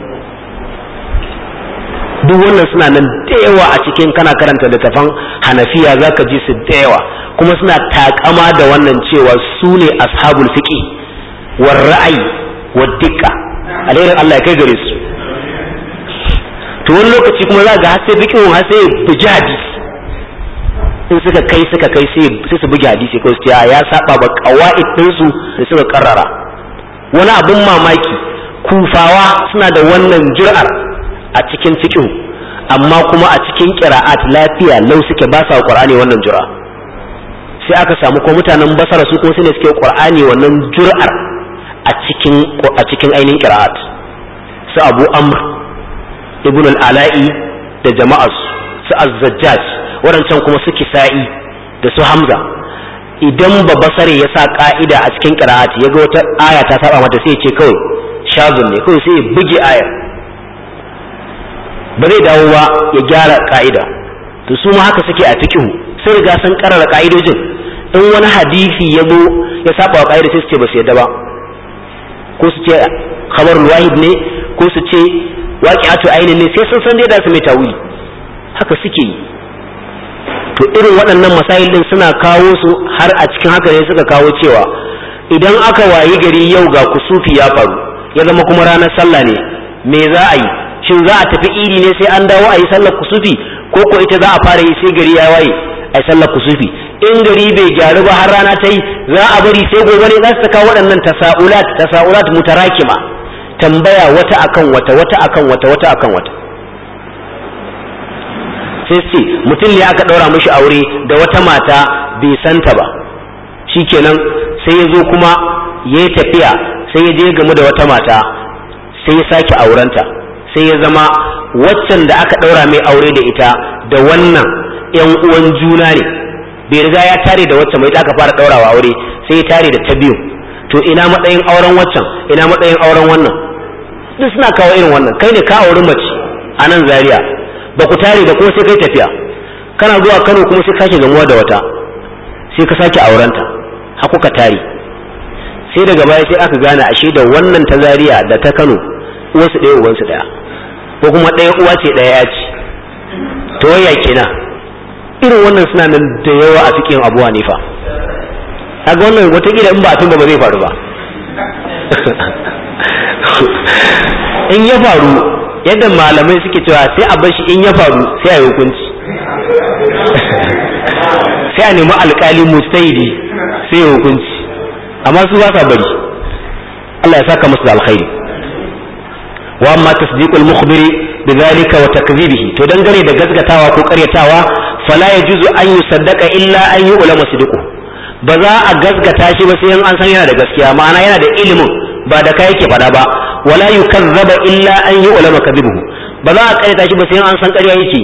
duk wannan suna nan da yawa a cikin kana karanta littafan Hanafiya za ka ji su da yawa kuma suna takama da wannan cewa su ne ashabul fiqi war ra'ayi wa dikka alherin Allah ya kai gare su to wani lokaci kuma za ga har sai fiqihun har sai buji hadisi in suka kai sai su bugi hadisi ko su ya saba ba qawaid din su da suka karrara wani abin mamaki kufawa suna da wannan jur'ar a cikin fiqh amma kuma a cikin qira'at lafiya lau suke ba sa qur'ani wannan jur'a sai aka samu ko mutanen basara su kuma sune suke qur'ani wannan jur'ar a cikin ainihin qira'at su Abu Amr ibn al-Ala'i da jama'ar su Az-Zajjaj waɗancan kuma su Kisa'i da su Hamza idan ba basare ya sa ka'ida a cikin qira'ati yaga wata aya ta saba mata sai ya ce kawai shazun ne kawai sai ya buge ayar ba zai dawo ba ya gyara ka'ida to su ma haka suke a fiqhu sai riga sun karara ka'idojin in wani hadisi ya zo ya saba wa ka'ida sai su ce ba su yadda ba ko su ce khabarul wahid ne ko su ce waqi'atu ainin ne sai sun san dai da su mai tawili haka suke yi to irin waɗannan masail din suna kawo su har a cikin haka ne suka kawo cewa idan aka wayi gari yau ga kusufi ya faru ya zama kuma ranar sallah ne me za a yi shin za a tafi idi ne sai an dawo a yi sallar kusufi ko ko ita za a fara yi sai gari ya waye a yi sallar kusufi in gari bai gyaru ba har rana ta yi za a bari sai gobe ne za su kawo waɗannan tasa'ulat mutarakima tambaya wata akan wata sai sai ce mutum ne aka ɗaura mishi aure da wata mata bai santa ba, shikenan sai ya zo kuma ya yi tafiya sai ya je gamu da wata mata sai ya sake aurenta, sai ya zama waccan da aka ɗaura mai aure da ita da wannan ‘yan uwan juna ne, bai riga ya tare da waccan mai aka fara ɗaurawa aure sai ya tare da ta biyu. To ina matsayin auren waccan, ina matsayin auren wannan? Duk suna kawo irin wannan. Kai ne ka auri mace a nan Zaria, ba ku tare da kuma sai kai tafiya, kana zuwa Kano kuma sai kake gamuwa da wata, sai ka sake aurenta, har kuka tare. Sai daga baya sai aka gane ashe da wannan ta Zaria da ta Kano uwarsu ɗaya ubansu ɗaya, ko kuma ɗaya uwa ce ɗaya ya ce. To ya kenan? Irin wannan suna nan da yawa a cikin Abu Hanifa. Kaga wannan wataƙila in ba a tunda ba zai faru ba. In ya faru yadda malamai suke cewa sai a bashi in ya faru sai a yi hukunci. Sai a nemi alƙali mustahidi sai ya hukunci. Amma su ba sa bari. Allah ya saka musu da alkhairi. Wa amma tasdiqul mukhbiri bidhalika wa takdhibihi, to dangane da gaskatawa ko ƙaryatawa fala yajuzu an yusaddaqa illa an yu'lama sidqu, ba za a gaskata shi ba sai an san yana da gaskiya, ma'ana yana da ilimin ba da kai yake fada ba. Wala yukazzaba illa an yu'lama kadhibuhu, ba za a ƙaryata shi ba sai an san ƙarya yake.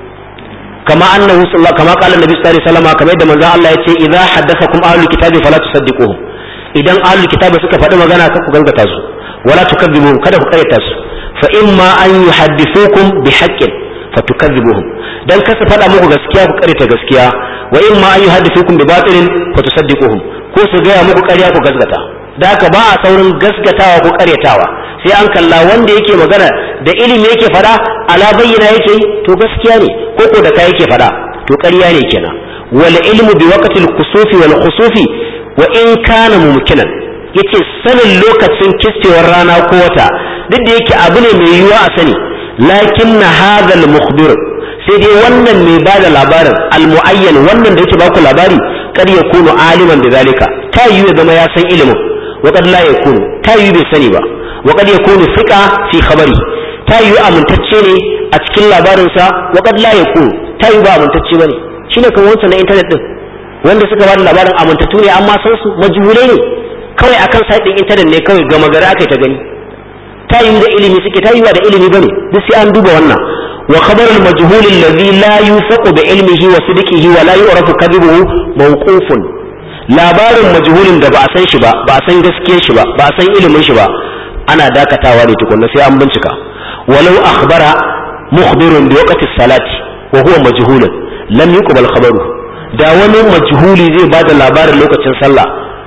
Kama annahu sallallahu kama qala annabi sallallahu alaihi wasallam, kamar yadda manzo Allah ya ce idza haddathakum ahlul kitabi fala tusaddiquhum, idan ahlul kitabi suka faɗi magana kar ku gaskata su, wala tukazzibuhum, kada ku ƙaryata su. Fa imma an yuhaddithukum bihaqqin fatukazzibuhum, dan kasa faɗa muku gaskiya ku ƙaryata gaskiya, wa imma an yuhaddithukum bibatilin fatusaddiquhum, ko su gaya muku ƙarya ku gaskata. Da haka ba a saurin gaskatawa ko ƙaryatawa, sai an kalla wanda yake magana da ilimi yake faɗa, ala bayyana yake to gaskiya ne, ko ko da kai yake faɗa to ƙarya ne kenan. Wal ilmu bi waqtil kusufi wal khusufi wa in kana mumkinan, yace sanin lokacin kistewar rana ko wata duk da yake abu ne mai yiwuwa a sani, lakin na hadal mukhbir, sai dai wannan mai bada labarin almuayyan, wannan da yake baku labari kar ya kunu aliman da zalika, ta yiwu ya zama ya san ilimin, wa kad la yakunu, ta yiwu bai sani ba, wa kad yakunu thiqa fi khabari, ta yiwu amintacce ne a cikin labarinsa, wa kad la yakunu, ta yiwu ba amintacce bane. Shine kan wancan na internet din wanda suka bada labarin amintattu ne amma san su majhulai ne, kawai akan site din internet ne kawai gama gari aka ta gani. Ta yi da ilimi suke, ta yi da ilimi bane, duk sai an duba wannan. Wa khabarul majhul alladhi la yufaqu bi ilmihi wa sidqihi wa la yu'rafu kadhibuhu mawqufun, labarin majhulin da ba a san shi ba, ba a san gaskiyar shi ba, ba a san ilimin shi ba, ana dakatawa ne tukunna sai an bincika. Walau akhbara mukhbirun bi waqti salati wa huwa majhulun lam yuqbal khabaru, da wani majhuli zai bada labarin lokacin sallah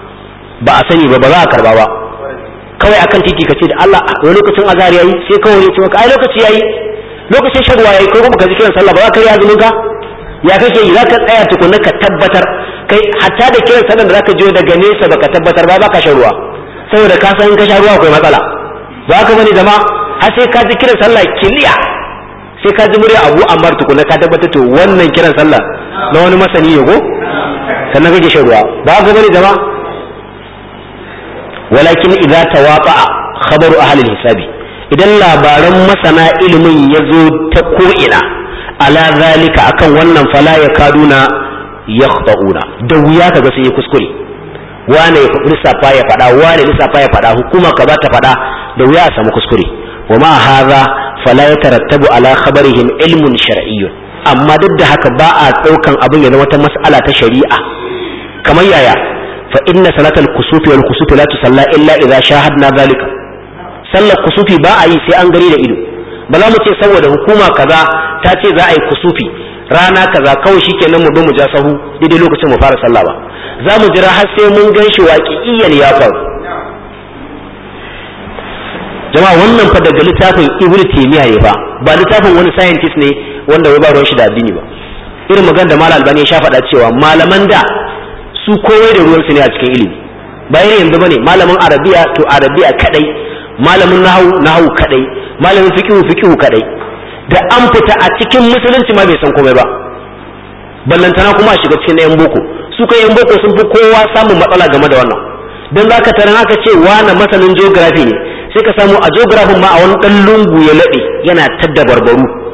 ba a sani ba, ba za a karba ba. Kawai akan titi ka ce da Allah wani lokacin azhar yayi, sai kawai ya ce maka ai lokaci yayi, lokacin shan ruwa yayi, ko kuma ka ji kiran sallah ba za ka yi azumin ka? Ya kake yi? Zaka tsaya tukunna ka tabbatar, kai hatta da kiran sallah da zaka je daga nesa baka tabbatar ba ka shan ruwa, saboda ka san in ka sha ruwa akwai matsala. Ba ka bane zama har sai ka ji kiran sallah kiliya, sai ka ji murya Abu Ammar tukunna ka tabbatar to wannan kiran sallah na wani masani ne ko sannan kake shan ruwa. Ba ka bane zama. ولكن إذا تواطأ خبر أهل الحساب، إذا labaran masana ilimin yazo ta ko'ina ala zalika akan wannan fala yakaduna yakhta'una, da wuya kaga sun yi kuskure, wane lissafa ya fada, wane lissafa ya fada, hukuma kaza ta fada, da wuya a samu kuskure. wa ma hadha fala yatarattabu ala khabarihim ilmun shar'iyyun, amma duk da haka ba a daukan abin ya zama wata mas'ala ta shari'a. kamar yaya? fa inna salatal kusufi wal kusufi la tusalla illa idza shahadna zalika, sallar kusufi ba a yi sai an gani da ido. ba za mu ce saboda hukuma kaza ta ce za a yi kusufi rana kaza kawai shikenan mu bi mu ja sahu daidai lokacin mu fara sallah ba, za mu jira har sai mun gan shi waqi'iyyan ya faru. jama'a wannan fa daga littafin Ibn Taymiyyah ne fa, ba littafin wani scientist ne wanda wai ba ruwan shi da addini ba. irin magana da Malam Albani ya sha faɗa cewa malaman da su kowai da ruwansu ne a cikin ilimi, ba irin yanzu bane malamin arabiya to arabiya kadai, malamin nahawu kadai, malamin fiqhu kadai, da an fita a cikin musulunci ma bai san komai ba, ballantana kuma a shiga cikin yan boko. su kai yan boko sun fi kowa samun matsala game da wannan, dan zaka taran aka ce wani masanin geography ne, sai ka samu a geography ma a wani dan lungu ya labe yana tadda barbaru,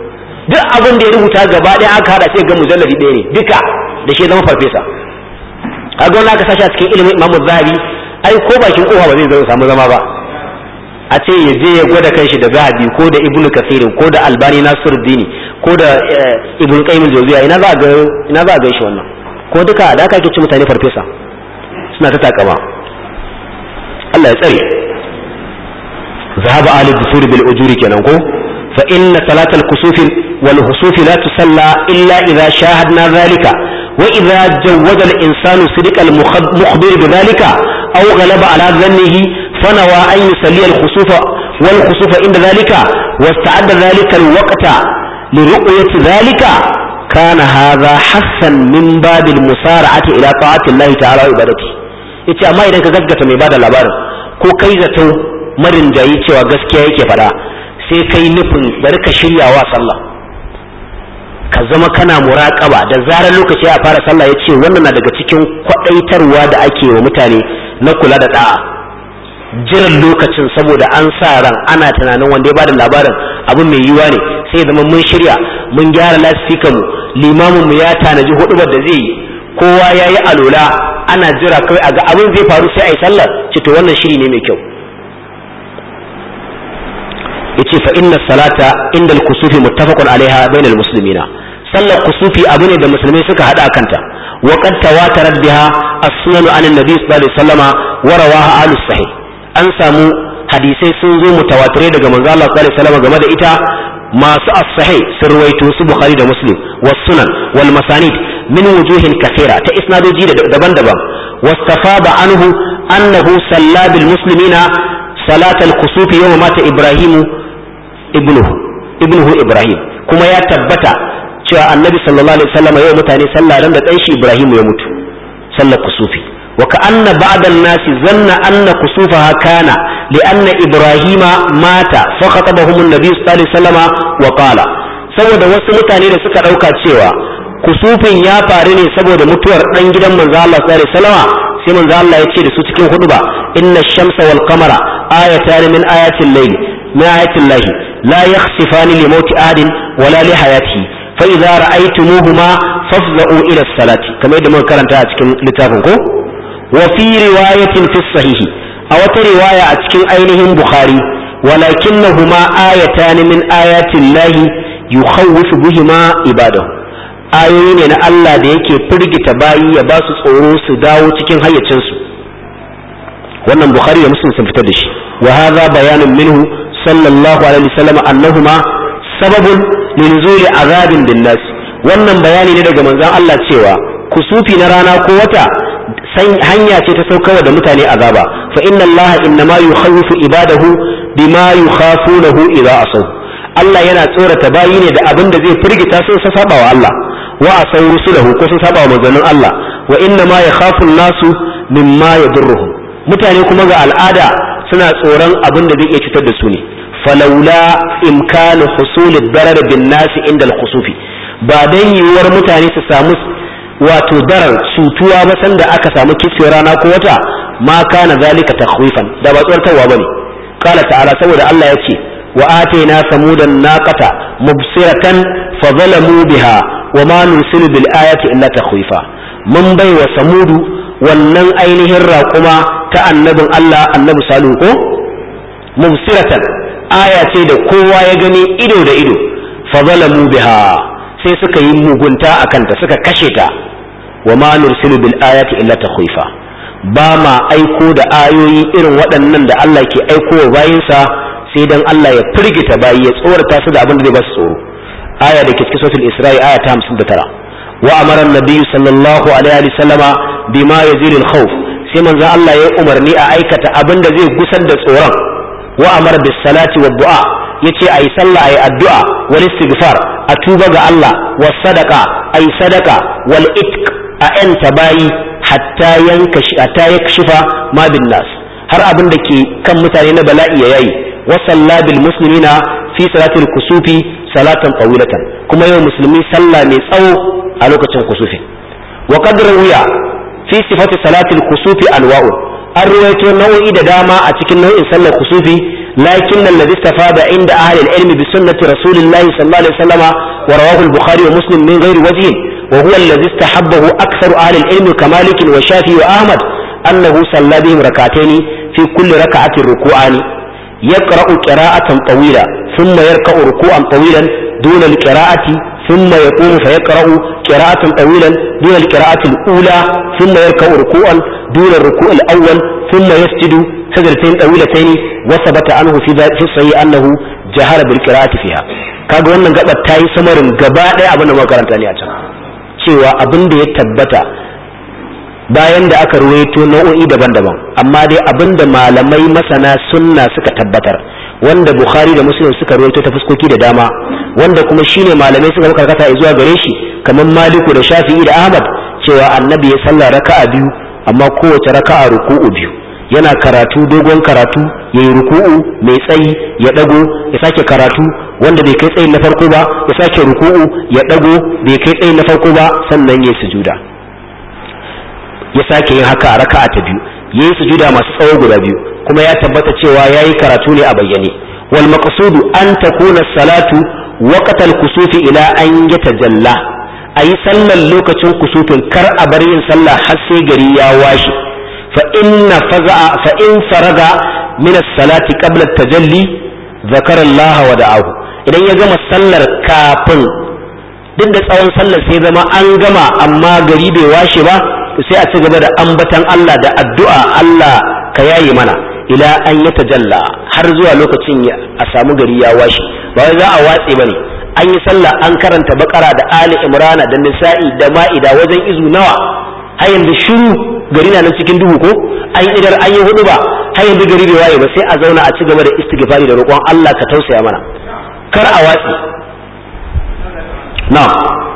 duk abin da ya rubuta gaba ɗaya aka hada sai ga mujalladi ɗaya ne duka da shi zama farfesa. kaga wannan aka sashi a cikin ilimin Imam Zahabi ai ko bakin kofa ba zai samu zama ba a ce ya je ya gwada kanshi da Zahabi ko da Ibn Kathir ko da Albani Nasiruddin ko da Ibn Qayyim al-Jawziyya ina za a ga shi wannan ko duka da aka ake ci mutane farfesa suna ta takama. Allah ya tsare. zahaba ahli dusur bil ujuri kenan ko fa inna salat al-kusuf wal husuf la tusalla illa idha shahadna dhalika wa idha jawwada al-insanu sidq al-mukhbir bidhalika aw ghalaba ala dhannihi fanawa an yusalli al-khusuf wal khusuf inda dhalika wasta'adda dhalika al-waqta li ru'yati dhalika kana hadha hassan min babil musara'ati ila ta'ati Allah ta'ala wa ibadati. yace amma idan ka gaskata mai bada labarin ko kai zato marin jayi cewa gaskiya yake fada sai kai nufin bari ka shirya wa sallah ka zama kana muraqaba da zarar lokaci ya fara sallah yace wannan na daga cikin kwadaitarwa da ake wa mutane na kula da da'a jiran lokacin saboda an sa ran ana tunanin wanda ya bada labarin abin mai yiwa ne sai zama mun shirya mun gyara lasfikan mu limamin mu ya tanaji hudubar da zai yi kowa yayi alola ana jira kai a ga abin zai faru sai ai sallar ce to wannan shiri ne mai kyau. yace fa inna salata inda al-kusufi muttafaqun alaiha bainal muslimina sallar kusufi abu ne da musulmai suka hada kanta wa qad tawatarat biha as-sunan an an-nabi sallallahu alaihi wasallama wa rawaha ahlus sahih an samu hadisai sun zo mutawatire daga manzo Allah sallallahu alaihi wasallama game da ita masu as-sahih sun ruwaito su bukhari da muslim was sunan wal masanid min wujuhin kathira ta isnadoji daban-daban wastafada anhu annahu salla bil muslimina salat al-kusufi yawma mata ibrahimu ibnuhu Ibrahim kuma ya tabbata cewa annabi sallallahu alaihi wasallam yau mutane sallah ran da dan shi Ibrahim ya mutu sallar kusufi wa ka'anna ba'd an-nas zanna anna kusufaha kana li anna Ibrahima mata fa khatabahum an-nabi sallallahu alaihi wasallam wa qala saboda wasu mutane da suka dauka cewa kusufin ya faru ne saboda mutuwar dan gidan manzo Allah sallallahu alaihi wasallam sai manzo Allah ya ce da su cikin huduba inna ash-shamsa wal qamara ayatan min ayatil layl min ayatil layl لا يخسفان لموت أحد ولا لحياته فإذا رأيتموهما فافزعوا إلى الصلاة كما يدمون كرنتها أتكن لتافنكو وفي رواية في الصحيح أو رواية أتكن أينهم بخاري ولكنهما آيتان من آيات الله يخوف بهما عباده ayoyi ne na Allah da yake firgita bayi ya ba su tsoro su dawo cikin hayyacinsu wannan Bukhari da Muslim sun fitar da shi wa hadha bayanun minhu sallallahu alaihi wasallam annahuma sababun linzuli azabin linnas wannan bayani ne daga manzon Allah cewa kusufi na rana ko wata hanya ce ta saukarwa da mutane azaba fa inna Allah innama yukhawwifu ibadahu bima yukhafunahu idza asaw Allah yana tsorata bayi ne da abin da zai firgita su sa saba wa Allah wa asaw rusulahu ko sun saba wa manzon Allah wa innama yakhafu an-nasu mimma yadurruhum mutane kuma ga al'ada suna tsoron abin da zai iya cutar da su ne falaula imkanu husulid darar bin nasi inda al-khusufi ba dan yiwuwar mutane su samu wato darar cutuwa ba sanda aka samu kiswar rana ko wata ma kana zalika takhwifan da ba tsortarwa bane qala ta'ala saboda Allah ya ce wa atayna samudan naqata mubsiratan fa zalamu biha wa ma nursilu bil ayati illa takhwifa mun bai wa samudu wannan ainihin raƙuma ta annabin Allah annabi salihu ko mubsiratan aya ce da kowa ya gani ido da ido fa zalamu biha sai suka yi mugunta akan ta suka kashe ta wa ma nursilu bil ayati illa takhwifa ba ma aiko da ayoyi irin waɗannan da Allah ke aiko wa bayinsa sai dan Allah ya firgita bayi ya tsorata su da abin da zai ba su tsoro aya da ke cikin suratul isra'i aya ta 59 wa amara an-nabiy sallallahu alaihi wasallama bima yazilul khawf sai manzo Allah ya umarni a aikata abin da zai gusar da tsoron wa amara bis salati wad du'a yace ayi sallah ayi addu'a wal istighfar a tuba ga Allah was sadaqa ayi sadaqa wal itq a anta bayi hatta yakshifa ma bin nas har abin da ke kan mutane na bala'i ya yayi wa salla bil muslimina fi salatil kusufi salatan tawilatan kuma yau musulmi sallah mai tsawo a lokacin kusufi wa qad ruwiya fi sifati salatil kusufi anwa'u an ruwaito nau'i da dama a cikin nau'in sallar kusufi lakin alladhi istafada inda ahli al-ilm bi sunnati rasulillah sallallahu alaihi wasallam wa rawahu al-bukhari wa muslim min ghairi wajhin wa huwa alladhi istahabbahu aktharu ahli al-ilm ka malik wa shafi wa ahmad annahu salla bihim rak'atayn fi kulli rak'atin ruku'ani yaqra'u qira'atan tawila thumma yarka'u ruku'an tawilan duna al-qira'ati ثم يقوم فيقرأ قراءة طويلا دون القراءة الأولى ثم يركع ركوعا دون الركوع الأول ثم يسجد سجدتين طويلتين وثبت عنه في الصحيح أنه جهر بالقراءة فيها kaga wannan gaba ta yi samarin gaba ɗaya abin da muka karanta ne a can cewa abin da ya tabbata bayan da aka ruwaito nau'o'i daban-daban amma dai abin da malamai masana sunna suka tabbatar wanda Bukhari da Muslim suka rawaito ta fuskoki da dama wanda kuma shine malamai suka karkata zuwa gare shi kamar Maliku da Shafi'i da Ahmad cewa annabi ya salla raka'a biyu amma kowace raka'a ruku'u biyu yana karatu dogon karatu yayi ruku'u mai tsayi ya dago ya sake karatu wanda bai kai tsayin na farko ba ya sake ruku'u ya dago bai kai tsayin na farko ba sannan yayi sujuda ya sake yin haka a raka'a ta biyu yayi sujuda masu tsawo guda biyu kuma ya tabbata cewa yayi karatu ne a bayyane wal maqsudu an takuna salatu waqta al kusufi ila an yatajalla ayi sallar lokacin kusufin kar a bar yin sallah har sai gari ya washe fa in faraga min as-salati qabla at-tajalli zakara Allah wa da'ahu idan ya gama sallar kafin duk da tsawon sallar sai zama an gama amma gari bai washe ba sai a ci gaba da ambatan Allah da addu'a Allah ka yayi mana ila an yatajalla har zuwa lokacin a samu gari ya washe ba wai za a watse bane an yi sallah an karanta bakara da ali imrana da nisa'i da ma'ida wajen izu nawa har yanzu shiru gari na nan cikin duhu ko an yi idar an yi hudu ba har yanzu gari bai waye ba sai a zauna a ci gaba da istighfari da roƙon Allah ka tausaya mana kar a watse na'am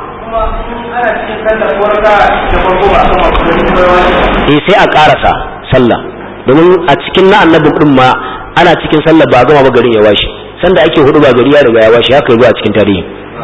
sai a karasa sallah domin a cikin na annabin din ma ana cikin sallah ba gama ba garin ya washe sanda ake hudu ba gari ya riga ya washe haka yazo a cikin tarihi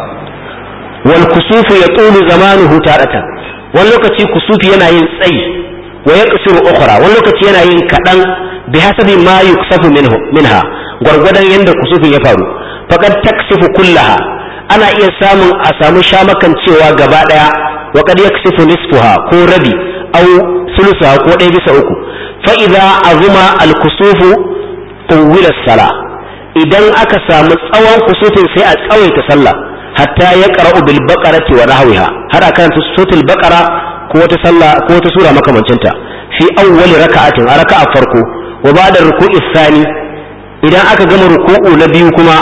wal kusufu yatulu zamanuhu taratan wani lokaci kusufi yana yin tsayi wa yaqsiru ukhra wani lokaci yana yin kadan bi hasabi ma yuksafu minha gwargwadon yanda kusufin ya faru faqad taksifu kullaha ana iya samu shamakan cewa gaba daya wa qad yaksifu nisfuha ko rabi aw sulusaha ko ɗaya bisa uku fa idza azuma al kusufu tawila as-sala idan aka samu tsawon kusufin sai a tsawaita sallah hatta ya qara'u bil baqarati wa nahwiha har aka karanta suratul baqara ko wata sallah ko wata sura makamancinta fi awwali raka'atin a raka'a farko wa ba'da ruku'i thani idan aka gama ruku'u na biyu kuma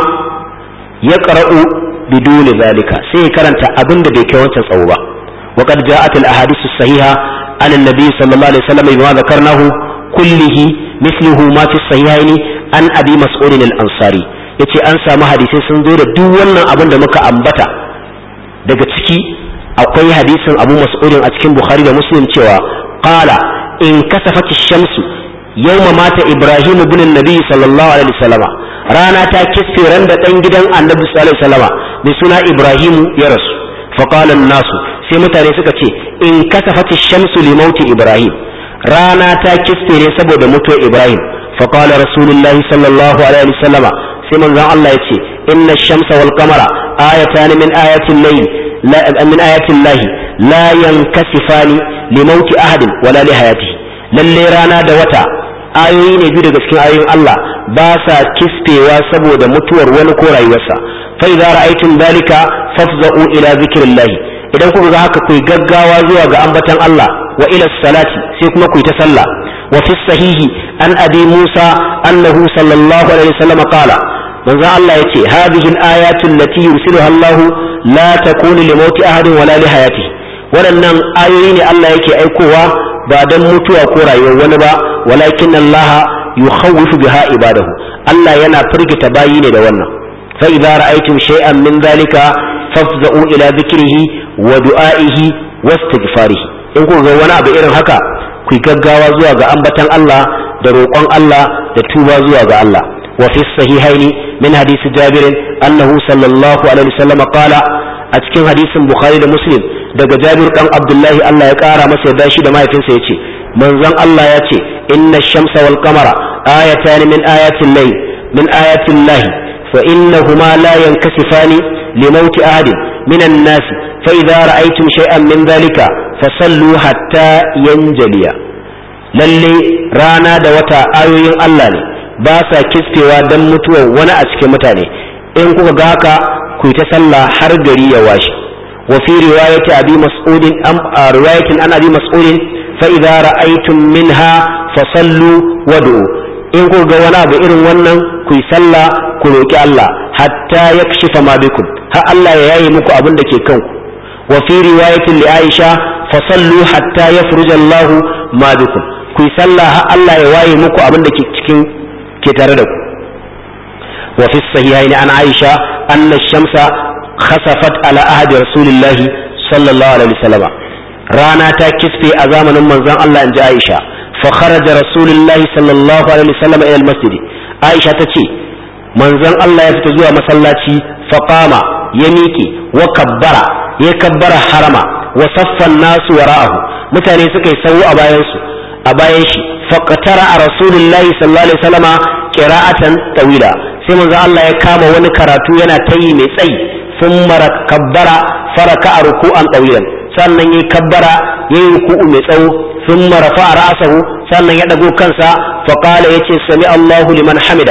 ya qara'u biduni zalika sai ya karanta abin da bai kai wancan tsawo ba wa qad ja'at al ahadith as sahiha an an-nabi sallallahu alaihi wasallam bima dhakarnahu kullihi mithluhu ma fi sahihaini an abi mas'ud al-ansari yace an samu hadisai sun zo da duk wannan abin da muka ambata daga ciki akwai hadisin Abu Mas'ud a cikin Bukhari da Muslim cewa qala in kasafat ash-shamsu yawma mata Ibrahim ibn an-nabi sallallahu alaihi wasallam rana ta kisfe ran da dan gidan Annabi sallallahu alaihi wasallam mai suna Ibrahim ya rasu fa qala an-nasu sai mutane suka ce in kasafat ash-shamsu li mauti Ibrahim rana ta kisfe ne saboda mutuwar Ibrahim fa qala rasulullahi sallallahu alaihi wasallam sai manzon Allah ya ce inna ash-shamsa wal qamara ayatan min ayatil layl min ayatil lahi la yankasifani li mauti ahadin wala li hayatihi lalle rana da wata ayoyi ne biyu daga cikin ayoyin Allah ba sa kispewa saboda mutuwar wani ko rayuwarsa fa idza ra'aytum dhalika fafza'u ila dhikrillah idan kuka ga haka ku gaggawa zuwa ga ambatan Allah wa ila salati sai kuma ku yi ta sallah wa fi sahihi an abi Musa annahu sallallahu alaihi wasallam qala manzo Allah yace hadhihi al-ayatu allati yursiluha Allah la takunu li mauti ahadin wala li hayatihi waɗannan ayoyi ne Allah yake aikowa ba dan mutuwa ko rayuwar wani ba walakin Allah yukhawwifu biha ibadahu Allah yana firgita bayi ne da wannan fa idza ra'aytum shay'an min dhalika fafza'u ila dhikrihi wa du'a'ihi wastighfarihi in ku ga wani abu irin haka ku gaggawa zuwa ga ambatan Allah da roƙon Allah da tuba zuwa ga Allah وفي الصحيحين من حديث جابر أنه صلى الله عليه وسلم قال أتكين حديث بخاري ومسلم daga Jabir dan Abdullahi Allah ya kara masa yarda shi da mahaifinsa yace manzon Allah yace inna ash-shamsa wal qamara ayatan min ayatil layl min ayati Allah fa innahuma la yankasifani li mauti ahadin min an-nas fa idza ra'aytum shay'an min dhalika fasallu hatta yanjaliya. lalle rana da wata ayoyin Allah ne ba sa kisfewa dan mutuwar wani a cikin mutane, in kuka ga haka ku yi ta sallah har gari ya washe. wa fi riwayati abi mas'ud riwayatin an abi mas'ud fa idza ra'aytum minha fasallu wad'u, in kuka ga wani abu irin wannan ku yi sallah ku roki Allah hatta yakshifa ma bikum, har Allah ya yaye muku abin da ke kanku. wa fi riwayatin li Aisha fasallu hatta yafruja Allah ma bikum, ku yi sallah har Allah ya waye muku abin da ke tare da ku. wa fi sahihaini an Aisha anna ash-shamsa khasafat ala ahdi rasulillahi sallallahu alaihi wasallam, rana ta kisfe a zamanin manzon Allah inji Aisha. fa kharaja rasulullahi sallallahu alaihi wasallam ila al-masjid, Aisha tace manzon Allah ya fita zuwa masallaci, fa qama ya miƙe, wa kabbara ya kabbara harama, wa saffan nasu wara'ahu, mutane suka yi sawu a bayan shi. faqtara rasulullahi sallallahu alaihi wasallama qira'atan tawila, sai manzo Allah ya kama wani karatu yana tayi mai tsayi. thumma kabbara faraka ruku'an tawilan, sannan yayi kabbara yayi ruku'u mai tsawo. thumma rafa'a ra'sahu, sannan ya dago kansa. fa qala yace sami Allahu liman hamida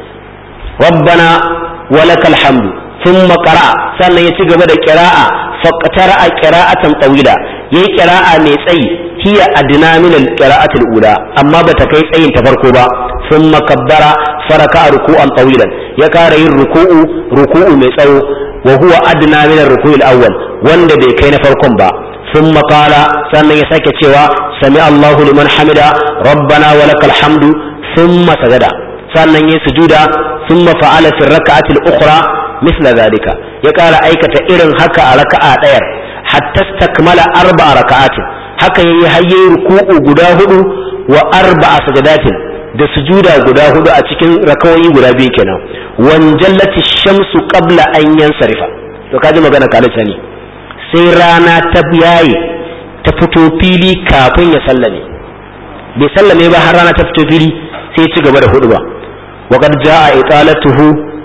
rabbana walakal hamdu. thumma qara'a, sannan ya ci gaba da qira'a. faqtara qira'atan tawila, yayi qira'a mai tsayi. hiya adna min al-qira'ati al-ula, amma bata kai tsayin ta farko ba. thumma kabbara faraka ruku'an tawilan, ya kara yin ruku'u mai tsawo. wa huwa adna min ar-ruku'i al-awwal, wanda bai kai na farkon ba. thumma qala, sannan ya sake cewa sami Allahu liman hamida rabbana walakal hamdu. thumma sajada, sannan ya sujuda. thumma fa'ala fi ar-rak'ati al-ukhra misla dhalika, ya kara aikata irin haka a raka'a dayar. hatta istakmala arba'a raka'atin, haka yayi hayye ruku'u guda hudu wa arba'a sajadatin, da sujuda guda hudu a cikin rakawoyi guda biyu kenan. wanjallati shamsu qabla an yansarifa, to kaji magana kalisa ne, sai rana ta yayi ta fito fili kafin ya sallame. bai sallame ba har rana ta fito fili, sai ya ci gaba da hudu ba. wa qad jaa italatuhu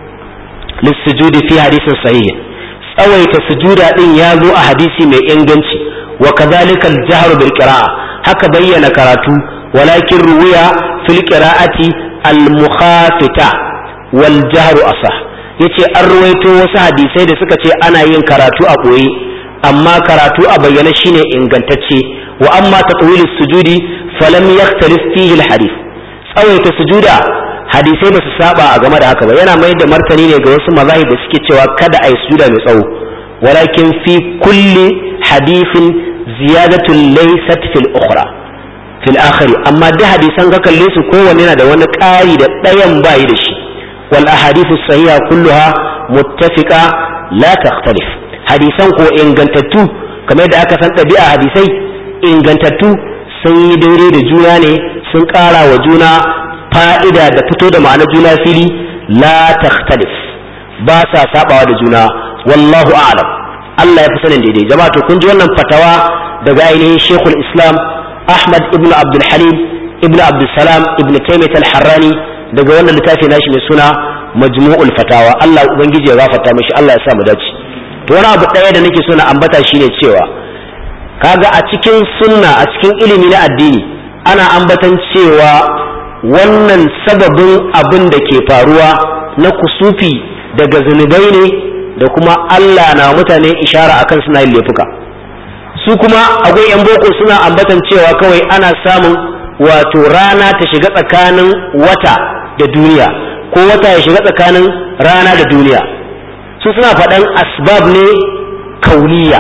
lis-sujudi fi hadithin sahih, tsawaita sujuda din ya zo a hadisi mai inganci. wa kadhalika al-jahr bil qira'a, haka bayyana karatu. walakin ruwiya fil qira'ati al-mukhafita wal jahr asah, yace an ruwaito wasu hadisai da suka ce ana yin karatu a boye, amma karatu a bayyana shine ingantacce. wa amma tatwilus sujudi falam yakhtalif fihi al-hadith, tsawaita sujuda hadisai ba su saba a game da haka ba. yana mai da martani ne ga wasu mazahib da suke cewa kada a yi sujuda mai tsawo. walakin fi kulli hadithin ziyadatun laysat fil ukhra fil akhiri, amma da hadisan ka kalle su kowanne yana da wani ƙari da ɗayan bayi da shi. wal ahadithu sahiha kulluha muttafiqa la takhtalif, hadisan ko ingantattu kamar da aka san ɗabi'a hadisai ingantattu sun yi daidai da juna ne, sun ƙara wa juna fa'ida da fito da ma'anar juna fili. la takhtalif, ba sa sabawa da juna. wallahu a'lam, Allah ya fi sanin daidai. jama'a to kun ji wannan fatawa daga ainihin Sheikhul Islam Ahmad ibn Abdul Halim ibn Abdul Salam ibn Taymiyyah al-Harrani daga wannan littafi nashi mai suna Majmu'ul Fatawa. Allah ubangiji ya gafarta mishi, Allah ya sa mu dace. to wani abu ɗaya da nake so na ambata shine cewa kaga a cikin sunna, a cikin ilimi na addini, ana ambatan cewa wannan sababin abin da ke faruwa na kusufi daga zunubai ne, da kuma Allah na mutane ishara akan suna yin laifuka. su kuma akwai yan boko suna ambatan cewa kawai ana samun wato rana ta shiga tsakanin wata da duniya, ko wata ya shiga tsakanin rana da duniya. su suna faɗan asbab ne kauniya,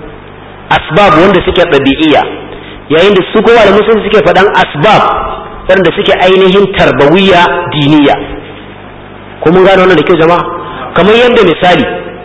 asbab wanda suke ɗabi'iyya, yayin da su kowa da musulmi suke faɗan asbab wanda suke ainihin tarbawiyya diniya. ko mun gano wannan da kyau jama'a? kamar yadda misali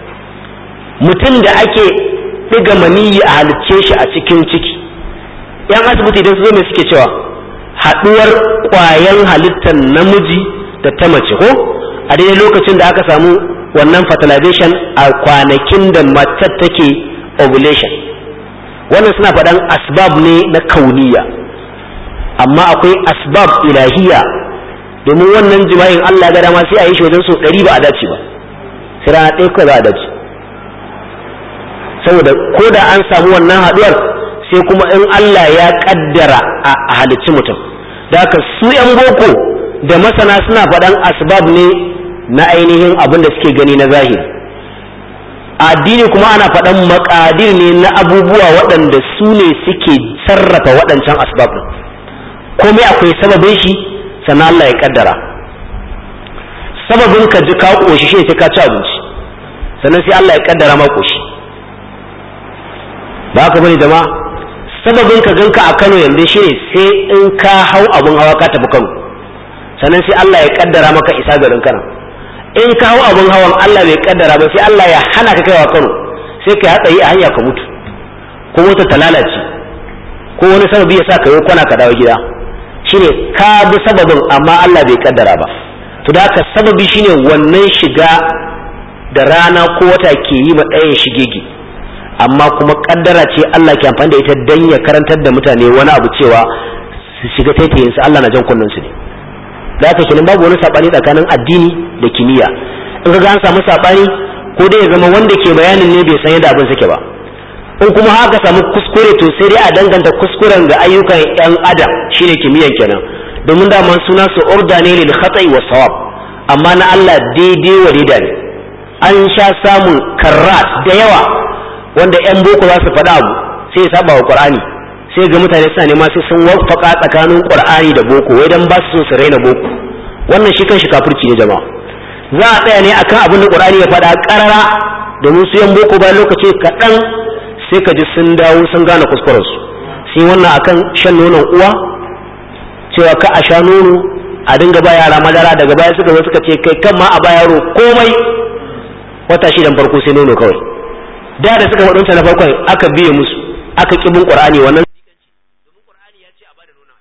mutum da ake ɗiga maniyi a halicce shi a cikin ciki, yan asibiti idan su zo mai suke cewa haɗuwar ƙwayan halittar namiji da ta mace, ko a daidai lokacin da aka samu wannan fertilization a kwanakin da matar take ovulation. wannan suna faɗan asbab ne na kauniya, amma akwai asbab ilahiya domin wannan jima'in Allah ga dama sai a yi shi wajen so 100 ba a dace ba, sai rana ɗaya kawai za a dace. Saboda ko da an samu wannan haɗuwar sai kuma in Allah ya ƙaddara a halicci mutum. Da haka su 'yan boko da masana suna faɗan asbab ne na ainihin abin da suke gani na zahiri. Addini kuma ana faɗan maƙadir ne na abubuwa waɗanda su ne suke sarrafa waɗancan asbab ɗin. Komai akwai sababin shi sannan Allah ya ƙaddara. Sababin ka ji ka ƙoshi shi sai ka ci abinci, sannan sai Allah ya ƙaddara ma ƙoshi. Ba haka bane jama'a? Sababin ka ganka a Kano yanzu shine sai in ka hau abun hawa ka tafi Kano, sannan sai Allah ya ƙaddara maka isa garin Kano. In ka hau abun hawan Allah bai ƙaddara ba sai Allah ya hana ka kaiwa Kano, sai ka hatsari a hanya ka mutu, ko mota ta lalace, ko wani sababi ya sa ka yi kwana ka dawo gida. Shine ka bi sababin amma Allah bai ƙaddara ba. To da haka sababi shine wannan shiga da rana ko wata ke yi ma ɗayan shigege, amma kuma ƙaddara ce Allah ke amfani da ita dan ya karantar da mutane wani abu cewa su shiga taitayinsu, Allah na jan kunnensu ne. Da haka kenan babu wani saɓani tsakanin addini da kimiyya. In ka ga an samu saɓani, ko dai ya zama wanda ke bayanin ne bai san yadda abin suke ba, in kuma haka samu kuskure to sai dai a danganta kuskuren ga ayyukan 'yan adam, shine kimiyyan kenan. Domin daman suna su urda ne lil khata'i was sawab, amma na Allah daidai wa daida ne. An sha samun karrat da yawa wanda 'yan boko za su faɗa abu sai ya saba wa Qur'ani, sai ga mutane suna nema sai sun wafaka tsakanin Qur'ani da boko wai dan ba su so su raina boko. Wannan shi kanshi kafirci ne jama'a. Za a tsaya ne akan abin da Qur'ani ya faɗa ƙarara, domin su 'yan boko bayan lokaci kaɗan sai ka ji sun dawo sun gane kuskurensu. Sai wannan akan shan nonon uwa, cewa ka a sha nono a dinga ba yara madara, daga baya suka zo suka ce kai kan ma a ba yaro komai wata shidan farko sai nono kawai. Da suka faɗunta na farkon aka biye musu, aka kibin Qur'ani wannan, domin Qur'ani ya ce a bada nono,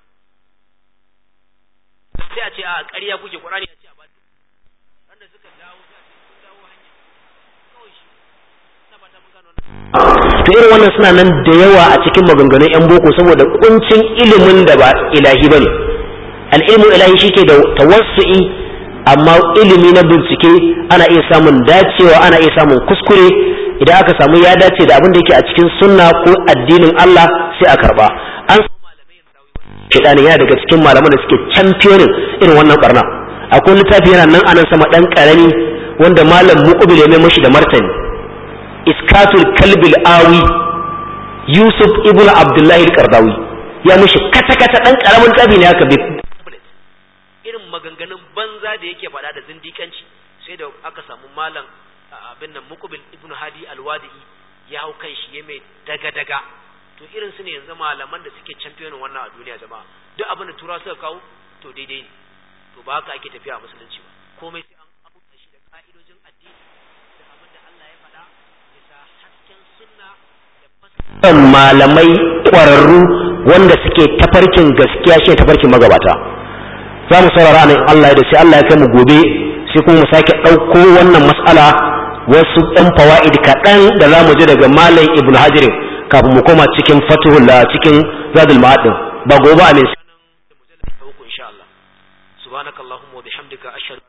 sai a ce a ƙarya kuke, Qur'ani ya ce a bada. Wanda suka dawo sai a ce sun dawo hanya kawai shi na ba ta mun gano wannan. To irin wannan suna nan da yawa a cikin maganganun 'yan boko saboda kuncin ilimin da ba ilahi bane. Al-ilmu ilahi shike da tawassu'i, amma ilimi na bincike ana iya samun dacewa, ana iya samun kuskure. Idan aka samu ya dace da abin da yake a cikin sunna ko addinin Allah sai a karba. An shedani yana daga cikin malaman da suke championing irin wannan barna. Akwai littafi yana nan anan sama dan karami wanda malam Muqbil ya mai mashi da martani, Iskatul Kalbil Awi, Yusuf ibn Abdullah al-Qardawi ya mashi kata dan karamin littafi ne haka, irin maganganun banza da yake faɗa da zindikanci, sai da aka samu malam abin nan Muqbil ibn Hadi al-Wadi'i ya hau kan shi ya mai daga to irin su ne yanzu malaman da suke championin wannan a duniya jama'a. Duk abin da turawa suka kawo to daidai ne, to ba haka ake tafiya a musulunci ba. Komai sai an abuta shi da ka'idojin addini da abin da Allah ya faɗa bisa hasken sunna da fassarar malamai ƙwararru wanda suke tafarkin gaskiya, shi tafarkin magabata. Za mu saurara nan Allah ya da sai Allah ya kai mu gobe sai kuma mu sake ɗauko wannan mas'ala, wasu ɗan fawa'id kaɗan da za mu ji daga Malam Ibn Hajar kafin mu koma cikin Fathul cikin Zadul Ma'ad. Ba gobe a mai insha Allah. Subhanakallahumma wa bihamdika ashhadu